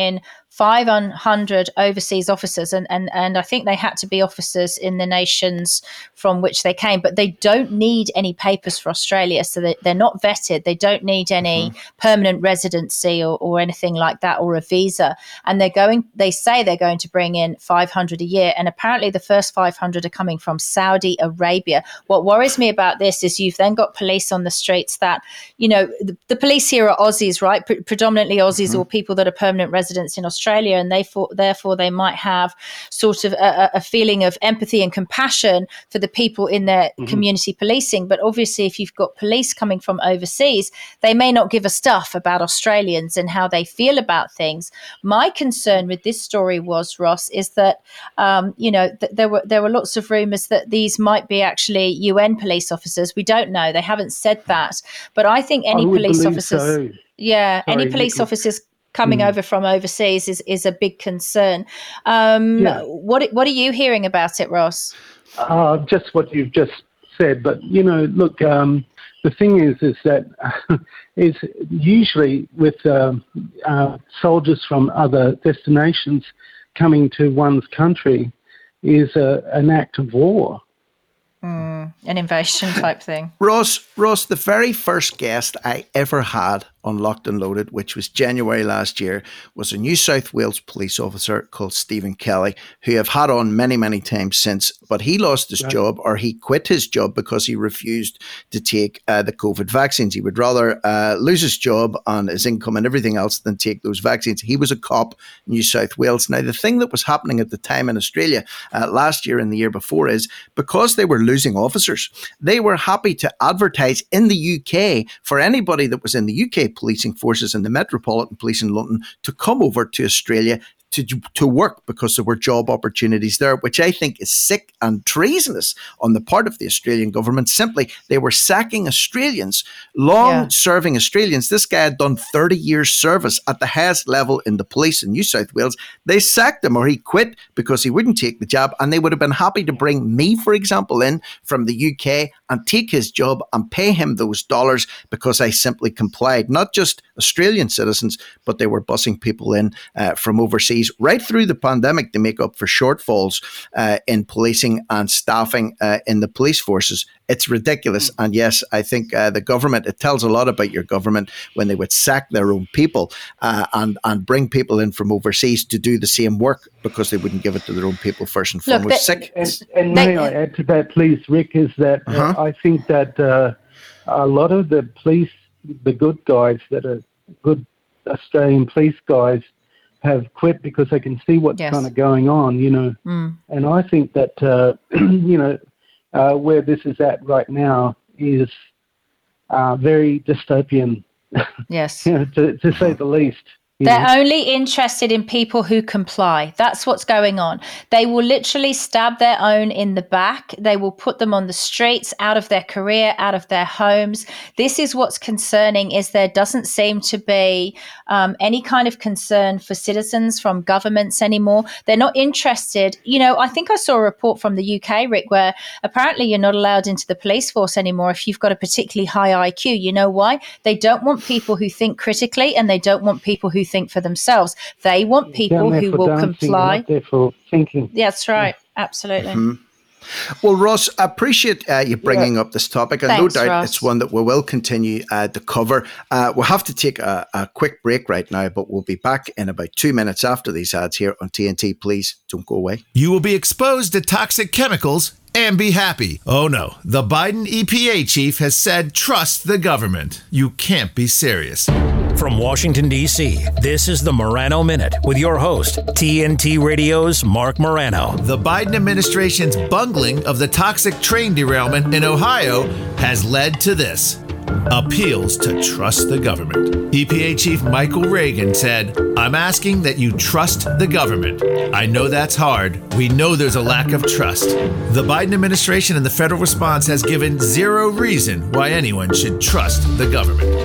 Speaker 3: five hundred overseas officers, and, and, and I think they had to be officers in the nations from which they came, but they don't need any papers for Australia, so they, they're not vetted. They don't need any mm-hmm. permanent residency or, or anything like that, or a visa. And they're going, they say they're going to bring in five hundred a year, and apparently the first five hundred are coming from Saudi Arabia. What worries me about this is you've then got police on the streets that, you know, the, the police here are Aussies, right? Pre- predominantly Aussies mm-hmm. or people that are permanent residents in Australia, and they for, therefore they might have sort of a, a feeling of empathy and compassion for the people in their mm-hmm. community policing. But obviously, if you've got police coming from overseas, they may not give a stuff about Australians and how they feel about things. My concern with this story was, Ross, is that um, you know th- there were there were lots of rumours that these might be actually U N police officers. We don't know; they haven't said that. But I think any
Speaker 16: I would
Speaker 3: police
Speaker 16: believe
Speaker 3: officers,
Speaker 16: so.
Speaker 3: yeah,
Speaker 16: Sorry,
Speaker 3: any police
Speaker 16: you-
Speaker 3: officers coming
Speaker 16: Mm.
Speaker 3: over from overseas is is a big concern. Um,
Speaker 16: Yeah.
Speaker 3: What what are you hearing about it, Ross?
Speaker 16: Uh, just what you've just said, but you know, look, um, the thing is, is that is usually with um, uh, soldiers from other destinations coming to one's country is a, an act of war.
Speaker 3: Mm, an invasion type thing.
Speaker 2: Ross, Ross, the very first guest I ever had on Locked and Loaded, which was January last year, was a New South Wales police officer called Stephen Kelly, who I've had on many, many times since. But he lost his
Speaker 16: Yeah.
Speaker 2: job, or he quit his job because he refused to take uh, the COVID vaccines. He would rather uh, lose his job and his income and everything else than take those vaccines. He was a cop in New South Wales. Now, the thing that was happening at the time in Australia uh, last year and the year before is because they were losing officers, they were happy to advertise in the U K for anybody that was in the U K policing forces and the Metropolitan Police in London to come over to Australia to to work because there were job opportunities there, which I think is sick and treasonous on the part of the Australian government. Simply, they were sacking Australians, long-serving yeah. Australians. This guy had done thirty years service at the highest level in the police in New South Wales. They sacked him, or he quit because he wouldn't take the job, and they would have been happy to bring me, for example, in from the U K and take his job and pay him those dollars because I simply complied. Not just Australian citizens, but they were busing people in uh, from overseas right through the pandemic to make up for shortfalls uh, in policing and staffing uh, in the police forces. It's ridiculous. Mm. And yes, I think uh, the government, it tells a lot about your government when they would sack their own people uh, and, and bring people in from overseas to do the same work because they wouldn't give it to their own people first and
Speaker 3: Look,
Speaker 2: foremost.
Speaker 3: they,
Speaker 16: And, and may I add to that, please, Rick, is that
Speaker 2: Uh-huh.
Speaker 16: uh, I think that uh, a lot of the police, the good guys that are good Australian police guys, have quit because they can see what's
Speaker 3: Yes.
Speaker 16: kind of going on, you know.
Speaker 3: Mm.
Speaker 16: And I think that, uh, you know, uh, where this is at right now is uh, very dystopian,
Speaker 3: Yes.
Speaker 16: you know, to, to say the least. you
Speaker 3: They're
Speaker 16: know.
Speaker 3: only interested in people who comply. That's what's going on. They will literally stab their own in the back. They will put them on the streets, out of their career, out of their homes. This is what's concerning, is there doesn't seem to be um, any kind of concern for citizens from governments anymore. They're not interested. You know, I think I saw a report from the U K, Rick, where apparently you're not allowed into the police force anymore if you've got a particularly high I Q. You know why? They don't want people who think critically, and they don't want people who think for themselves. They want people
Speaker 16: Down there
Speaker 3: who
Speaker 16: for
Speaker 3: will
Speaker 16: dancing,
Speaker 3: comply.
Speaker 16: not there for thinking.
Speaker 3: Yeah, that's right. Absolutely.
Speaker 2: Mhm. Well, Ross, I appreciate uh, you bringing yeah. up this topic, and
Speaker 3: Thanks,
Speaker 2: no doubt
Speaker 3: Ross.
Speaker 2: it's one that we will continue uh, to cover. Uh, we'll have to take a, a quick break right now, but we'll be back in about two minutes after these ads here on T N T. Please don't go away.
Speaker 17: You will be exposed to toxic chemicals and be happy. Oh no, the Biden E P A chief has said trust the government. You can't be serious.
Speaker 1: From Washington, D C, this is the Morano Minute with your host, T N T Radio's Mark Morano.
Speaker 17: The Biden administration's bungling of the toxic train derailment in Ohio has led to this. Appeals to trust the government. E P A Chief Michael Regan said, I'm asking that you trust the government. I know that's hard. We know there's a lack of trust. The Biden administration and the federal response has given zero reason why anyone should trust the government.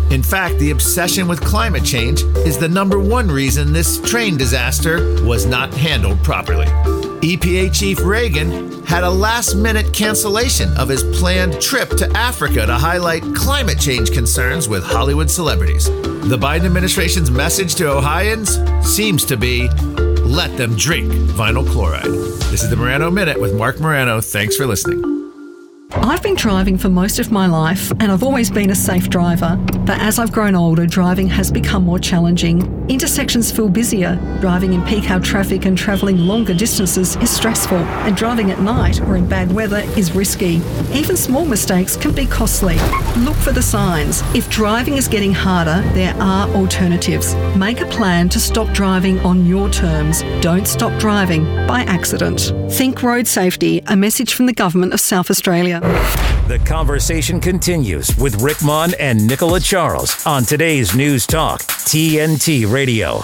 Speaker 17: In fact, the obsession with climate change is the number one reason this train disaster was not handled properly. E P A Chief Reagan had a last-minute cancellation of his planned trip to Africa to highlight climate change concerns with Hollywood celebrities. The Biden administration's message to Ohioans seems to be, let them drink vinyl chloride. This is the Morano Minute with Mark Morano. Thanks for listening.
Speaker 18: I've been driving for most of my life and I've always been a safe driver. But as I've grown older, driving has become more challenging. Intersections feel busier. Driving in peak hour traffic and travelling longer distances is stressful. And driving at night or in bad weather is risky. Even small mistakes can be costly. Look for the signs. If driving is getting harder, there are alternatives. Make a plan to stop driving on your terms. Don't stop driving by accident. Think road safety, a message from the Government of South Australia.
Speaker 1: The conversation continues with Rick Munn and Nicola Charles on today's News Talk, T N T Radio.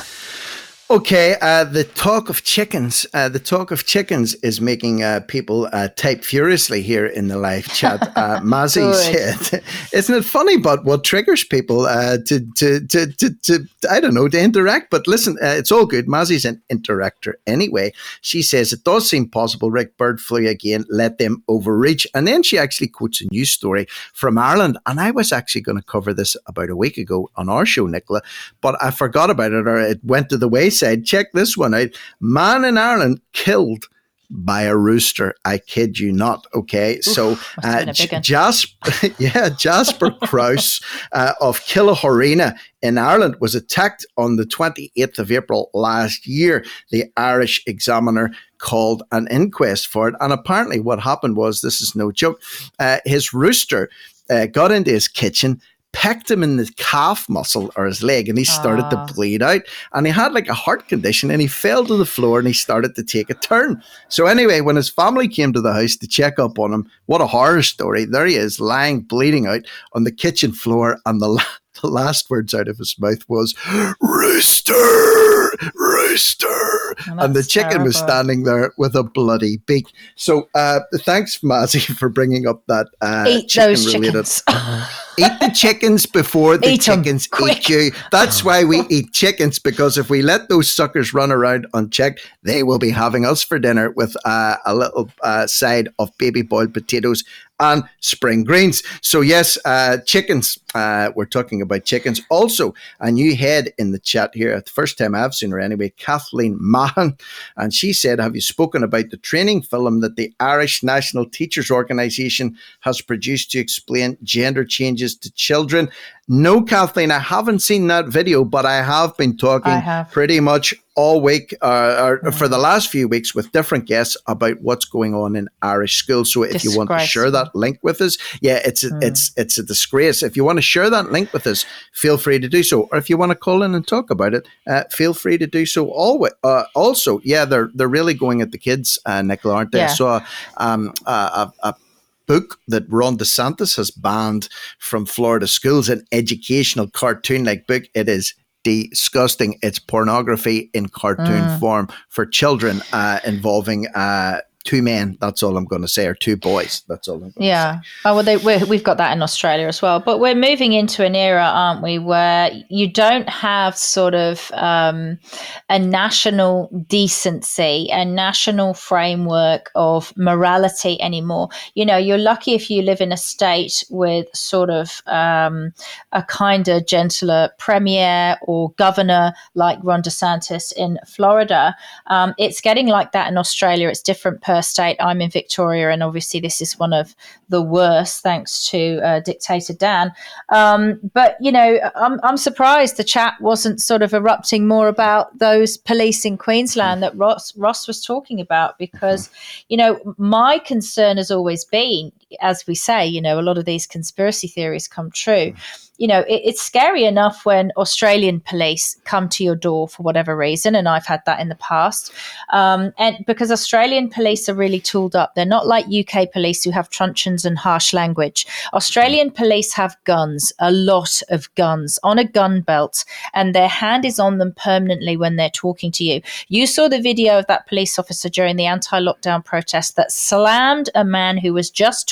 Speaker 2: Okay, uh, the talk of chickens. Uh, the talk of chickens is making uh, people uh, type furiously here in the live chat. Uh, Mazzy said, "Isn't it funny? But what triggers people uh, to, to to to to I don't know to interact? But listen, uh, it's all good. Mazzy's an interactor anyway." She says it does seem possible. Rick, bird flu again. Let them overreach. And then she actually quotes a news story from Ireland, and I was actually going to cover this about a week ago on our show, Nicola, but I forgot about it, or it went to the wayside. Check this one out. Man in Ireland killed by a rooster. I kid you not. Okay. Oof, so uh, J- Jasper, yeah, Jasper Krause uh, of Killahorina in Ireland was attacked on the twenty-eighth of April last year. The Irish Examiner called an inquest for it. And apparently what happened was, this is no joke, uh, his rooster uh, got into his kitchen, pecked him in the calf muscle or his leg, and he started Aww. to bleed out. And he had like a heart condition, and he fell to the floor and he started to take a turn. So anyway, when his family came to the house to check up on him, what a horror story. There he is, lying, bleeding out on the kitchen floor, and the, la- the last words out of his mouth was, "Rooster, rooster." Oh, and the chicken terrible. was standing there with a bloody beak. So uh, thanks, Mazzy, for bringing up that uh,
Speaker 3: Eat those chickens.
Speaker 2: Eat the chickens before the
Speaker 3: eat
Speaker 2: chickens eat you. That's why we eat chickens, because if we let those suckers run around unchecked, they will be having us for dinner with uh, a little uh, side of baby boiled potatoes and spring greens. So yes, uh, chickens. Uh, we're talking about chickens. Also, a new head in the chat here. The first time I've seen her anyway, Kathleen Mahan. And she said, have you spoken about the training film that the Irish National Teachers Organisation has produced to explain gender changes to children? No, Kathleen, I haven't seen that video, but I have been talking have. pretty much all week uh, or mm. for the last few weeks with different guests about what's going on in Irish schools. So if you want to share that link with us, yeah, it's a, mm. it's it's a disgrace. If you want to share that link with us, feel free to do so. Or if you want to call in and talk about it, uh, feel free to do so. Always, uh, also, yeah, they're they're really going at the kids, uh, Nicola, aren't they? Yeah. So um, uh, a, a book that Ron DeSantis has banned from Florida schools, an educational cartoon-like book. It is disgusting. It's pornography in cartoon mm. form for children, uh, involving uh, two men. That's all I'm going to say, or two boys. That's all I'm going
Speaker 3: yeah.
Speaker 2: to say.
Speaker 3: Oh, well, they, we're, we've got that in Australia as well. But we're moving into an era, aren't we, where you don't have sort of um, a national decency, a national framework of morality anymore. You know, you're lucky if you live in a state with sort of um, a kinder, gentler premier or governor like Ron DeSantis in Florida. Um, it's getting like that in Australia. It's different per state. I'm in Victoria, and obviously this is one of the worst, thanks to uh, Dictator Dan. Um, but you know, I'm I'm surprised the chat wasn't sort of erupting more about those police in Queensland that Ross Ross was talking about, because you know, my concern has always been, as we say, you know, a lot of these conspiracy theories come true. You know, it, it's scary enough when Australian police come to your door for whatever reason, and I've had that in the past. Um, and because Australian police are really tooled up. They're not like U K police who have truncheons and harsh language. Australian police have guns, a lot of guns, on a gun belt, and their hand is on them permanently when they're talking to you. You saw the video of that police officer during the anti-lockdown protest that slammed a man who was just talking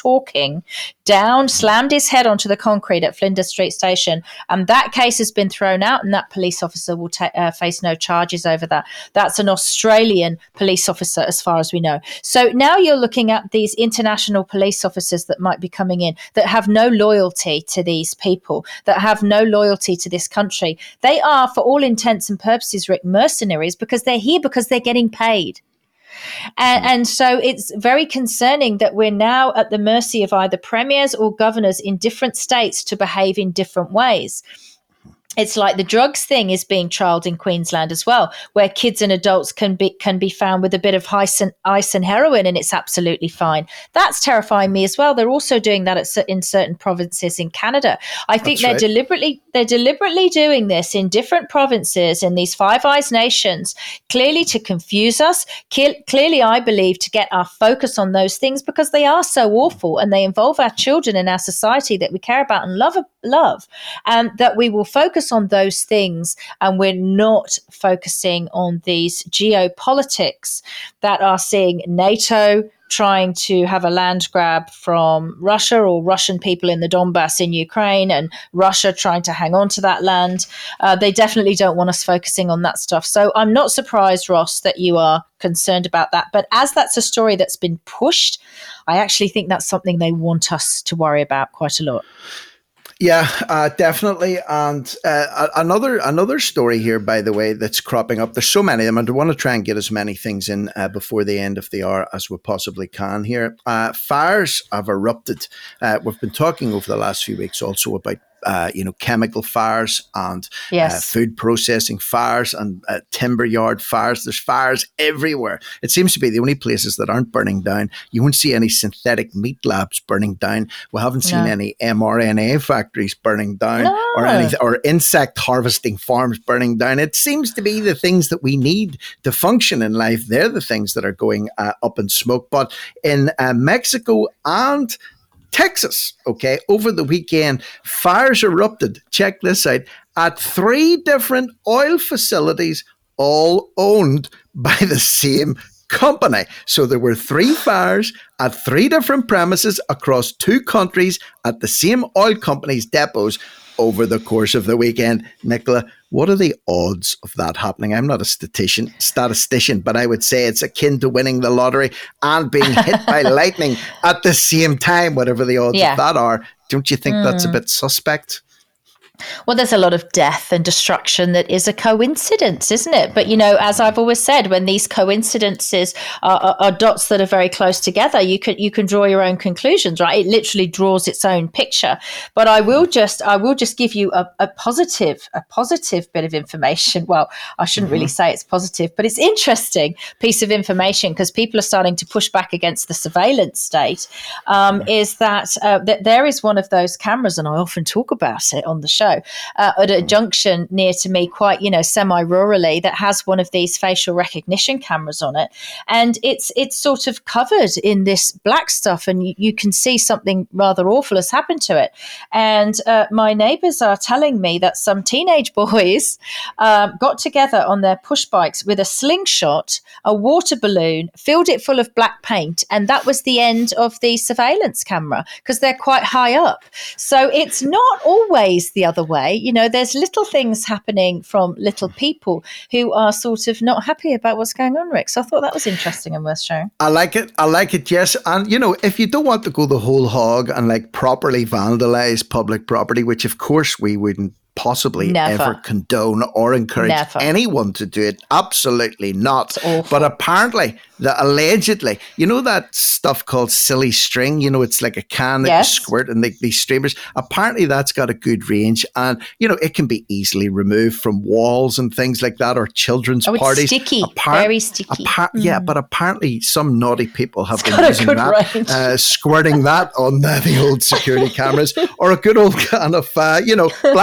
Speaker 3: talking, down, slammed his head onto the concrete at Flinders Street Station. And that case has been thrown out, and that police officer will ta- uh, face no charges over that. That's an Australian police officer, as far as we know. So now you're looking at these international police officers that might be coming in that have no loyalty to these people, that have no loyalty to this country. They are, for all intents and purposes, Rick, mercenaries, because they're here because they're getting paid. And, and so it's very concerning that we're now at the mercy of either premiers or governors in different states to behave in different ways. It's like the drugs thing is being trialled in Queensland as well, where kids and adults can be can be found with a bit of ice and, ice and heroin, and it's absolutely fine. That's terrifying me as well. They're also doing that at, in certain provinces in Canada. I think That's they're right. deliberately they're deliberately doing this in different provinces in these Five Eyes nations, clearly to confuse us. Clearly, I believe, to get our focus on those things because they are so awful and they involve our children and our society that we care about and love, love, and that we will focus on those things, and we're not focusing on these geopolitics that are seeing NATO trying to have a land grab from Russia or Russian people in the Donbass in Ukraine, and Russia trying to hang on to that land. Uh, they definitely don't want us focusing on that stuff. So I'm not surprised, Ross, that you are concerned about that. But as that's a story that's been pushed, I actually think that's something they want us to worry about quite a lot.
Speaker 2: Yeah, uh, definitely. And uh, another another story here, by the way, that's cropping up. There's so many of them, and I want to try and get as many things in uh, before the end of the hour as we possibly can here. Uh, fires have erupted. Uh, we've been talking over the last few weeks also about Uh, you know, chemical fires and
Speaker 3: yes.
Speaker 2: uh, food processing fires and uh, timber yard fires. There's fires everywhere. It seems to be the only places that aren't burning down. You won't see any synthetic meat labs burning down. We haven't seen no. any mRNA factories burning down
Speaker 3: no.
Speaker 2: or any or insect harvesting farms burning down. It seems to be the things that we need to function in life. They're the things that are going uh, up in smoke. But in uh, Mexico and Texas, okay, over the weekend, fires erupted, check this out, at three different oil facilities, all owned by the same company. So there were three fires at three different premises across two countries at the same oil company's depots over the course of the weekend. Nicola, what are the odds of that happening? I'm not a statistician, statistician, but I would say it's akin to winning the lottery and being hit by lightning at the same time, whatever the odds yeah. of that are. Don't you think mm. that's a bit suspect?
Speaker 3: Well, there's a lot of death and destruction that is a coincidence, isn't it? But, you know, as I've always said, when these coincidences are, are, are dots that are very close together, you can you can draw your own conclusions, right? It literally draws its own picture. But I will just I will just give you a, a positive a positive bit of information. Well, I shouldn't mm-hmm. really say it's positive, but it's interesting piece of information because people are starting to push back against the surveillance state. Um, mm-hmm. Is that uh, that there is one of those cameras, and I often talk about it on the show. Uh, at a junction near to me, quite, you know, semi-rurally, that has one of these facial recognition cameras on it. And it's it's sort of covered in this black stuff, and you, you can see something rather awful has happened to it. And uh, my neighbours are telling me that some teenage boys um, got together on their push bikes with a slingshot, a water balloon, filled it full of black paint, and that was the end of the surveillance camera because they're quite high up. So it's not always the other way. You know, there's little things happening from little people who are sort of not happy about what's going on, Rick. So I thought that was interesting and worth sharing.
Speaker 2: I like it. I like it, yes. And, you know, if you don't want to go the whole hog and like properly vandalize public property, which of course we wouldn't possibly
Speaker 3: Never.
Speaker 2: ever condone or encourage
Speaker 3: Never.
Speaker 2: anyone to do it. Absolutely not. But apparently, the allegedly, you know that stuff called silly string? You know, it's like a can that yes. you squirt and they, these streamers. Apparently, that's got a good range, and you know it can be easily removed from walls and things like that, or children's
Speaker 3: oh, it's
Speaker 2: parties.
Speaker 3: Sticky,
Speaker 2: Appar-
Speaker 3: very sticky.
Speaker 2: Appar- mm. Yeah, but apparently some naughty people have
Speaker 3: it's
Speaker 2: been using that, uh, squirting that on the, the old security cameras, or a good old can of uh, you know black spray.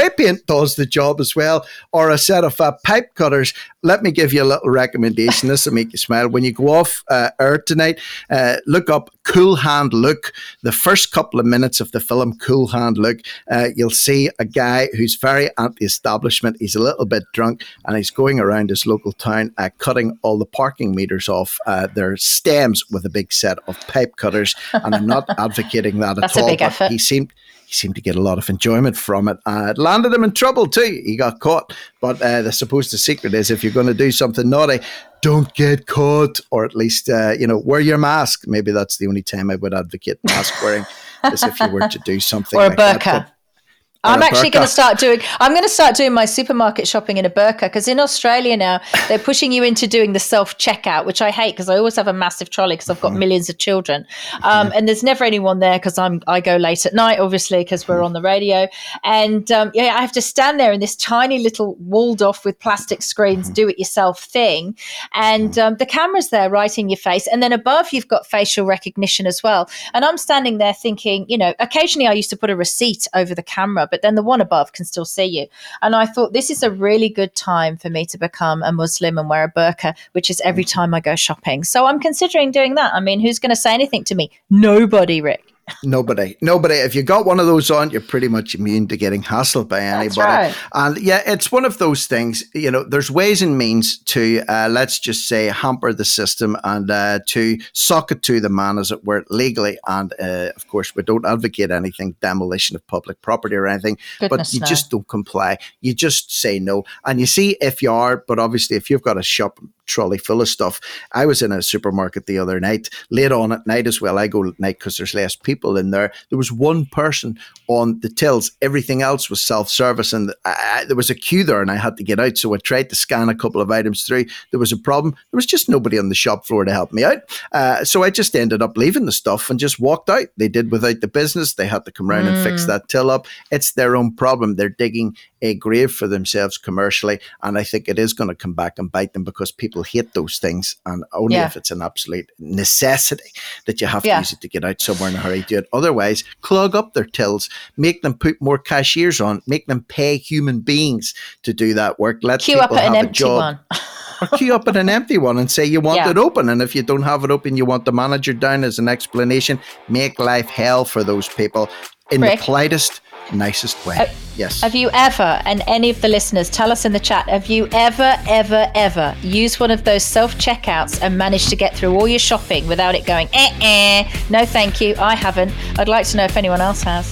Speaker 2: spray paint does the job as well, or a set of uh, pipe cutters, let me give you a little recommendation. This will make you smile. When you go off uh, air tonight, uh, look up Cool Hand Luke. The first couple of minutes of the film Cool Hand Luke, uh, you'll see a guy who's very anti-establishment. He's a little bit drunk, and he's going around his local town uh, cutting all the parking meters off uh, their stems with a big set of pipe cutters. And I'm not advocating that
Speaker 3: That's
Speaker 2: at all.
Speaker 3: A big
Speaker 2: but
Speaker 3: effort.
Speaker 2: He seemed he seemed to get a lot of enjoyment from it. Uh, it landed him in trouble too. He got caught. But uh, I suppose the secret is, if you're going to do something naughty, don't get caught, or at least, uh, you know, wear your mask. Maybe that's the only time I would advocate mask wearing, is if you were to do something
Speaker 3: or a
Speaker 2: like
Speaker 3: burqa.
Speaker 2: that.
Speaker 3: I'm actually going to
Speaker 2: burqa.
Speaker 3: start doing. I'm going to start doing my supermarket shopping in a burqa, because in Australia now they're pushing you into doing the self checkout, which I hate because I always have a massive trolley because I've got millions of children, um, and there's never anyone there because I'm I go late at night, obviously, because we're on the radio, and um, yeah, I have to stand there in this tiny little walled off with plastic screens, do it yourself thing, and um, the camera's there right in your face, and then above you've got facial recognition as well, and I'm standing there thinking, you know, occasionally I used to put a receipt over the camera, but then the one above can still see you. And I thought this is a really good time for me to become a Muslim and wear a burqa, which is every time I go shopping. So I'm considering doing that. I mean, who's going to say anything to me? Nobody, Rick.
Speaker 2: Nobody, nobody. If you got one of those on, you're pretty much immune to getting hassled by anybody.
Speaker 3: That's right.
Speaker 2: And yeah, it's one of those things, you know, there's ways and means to, uh, let's just say, hamper the system and uh, to sock it to the man, as it were, legally. And uh, of course, we don't advocate anything, demolition of public property or anything,
Speaker 3: Goodness
Speaker 2: but you
Speaker 3: no.
Speaker 2: just don't comply. You just say no. And you see, if you are, but obviously if you've got a shop trolley full of stuff. I was in a supermarket the other night, late on at night as well. I go at night because there's less people in there. There was one person on the tills. Everything else was self-service, and I, I, there was a queue there, and I had to get out. So I tried to scan a couple of items through. There was a problem. There was just nobody on the shop floor to help me out. Uh, so I just ended up leaving the stuff and just walked out. They did without the business. They had to come round mm. and fix that till up. It's their own problem. They're digging a grave for themselves commercially, and I think it is going to come back and bite them because people hate those things, and only
Speaker 3: yeah.
Speaker 2: if it's an absolute necessity that you have
Speaker 3: yeah.
Speaker 2: to use it to get out somewhere in a hurry, do it. Otherwise, clog up their tills, make them put more cashiers on, make them pay human beings to do that work. Let
Speaker 3: queue
Speaker 2: people
Speaker 3: up at
Speaker 2: have
Speaker 3: an
Speaker 2: a
Speaker 3: empty
Speaker 2: job.
Speaker 3: one.
Speaker 2: Or queue up at an empty one and say you want
Speaker 3: yeah.
Speaker 2: it open, and if you don't have it open, you want the manager down as an explanation. Make life hell for those people in
Speaker 3: Rick,
Speaker 2: the politest, nicest way.
Speaker 3: Uh,
Speaker 2: yes.
Speaker 3: Have you ever, and any of the listeners, tell us in the chat, have you ever, ever, ever used one of those self-checkouts and managed to get through all your shopping without it going, eh, eh, no thank you, I haven't. I'd like to know if anyone else has.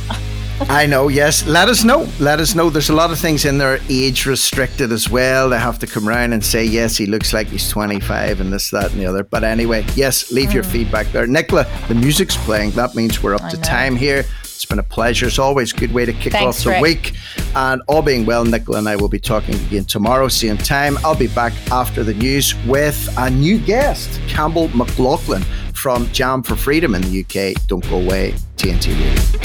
Speaker 2: I know, yes. Let us know. Let us know. There's a lot of things in there age restricted as well. They have to come around and say, yes, he looks like he's twenty-five and this, that and the other. But anyway, yes, leave mm. your feedback there. Nicola, the music's playing. That means we're up
Speaker 3: I
Speaker 2: to
Speaker 3: know.
Speaker 2: time here. It's been a pleasure. It's always a good way to kick
Speaker 3: Thanks,
Speaker 2: off the
Speaker 3: Rick.
Speaker 2: week. And all being well, Nicola and I will be talking again tomorrow, same time. I'll be back after the news with a new guest, Campbell McLaughlin from Jam for Freedom in the U K. Don't go away. T N T Radio.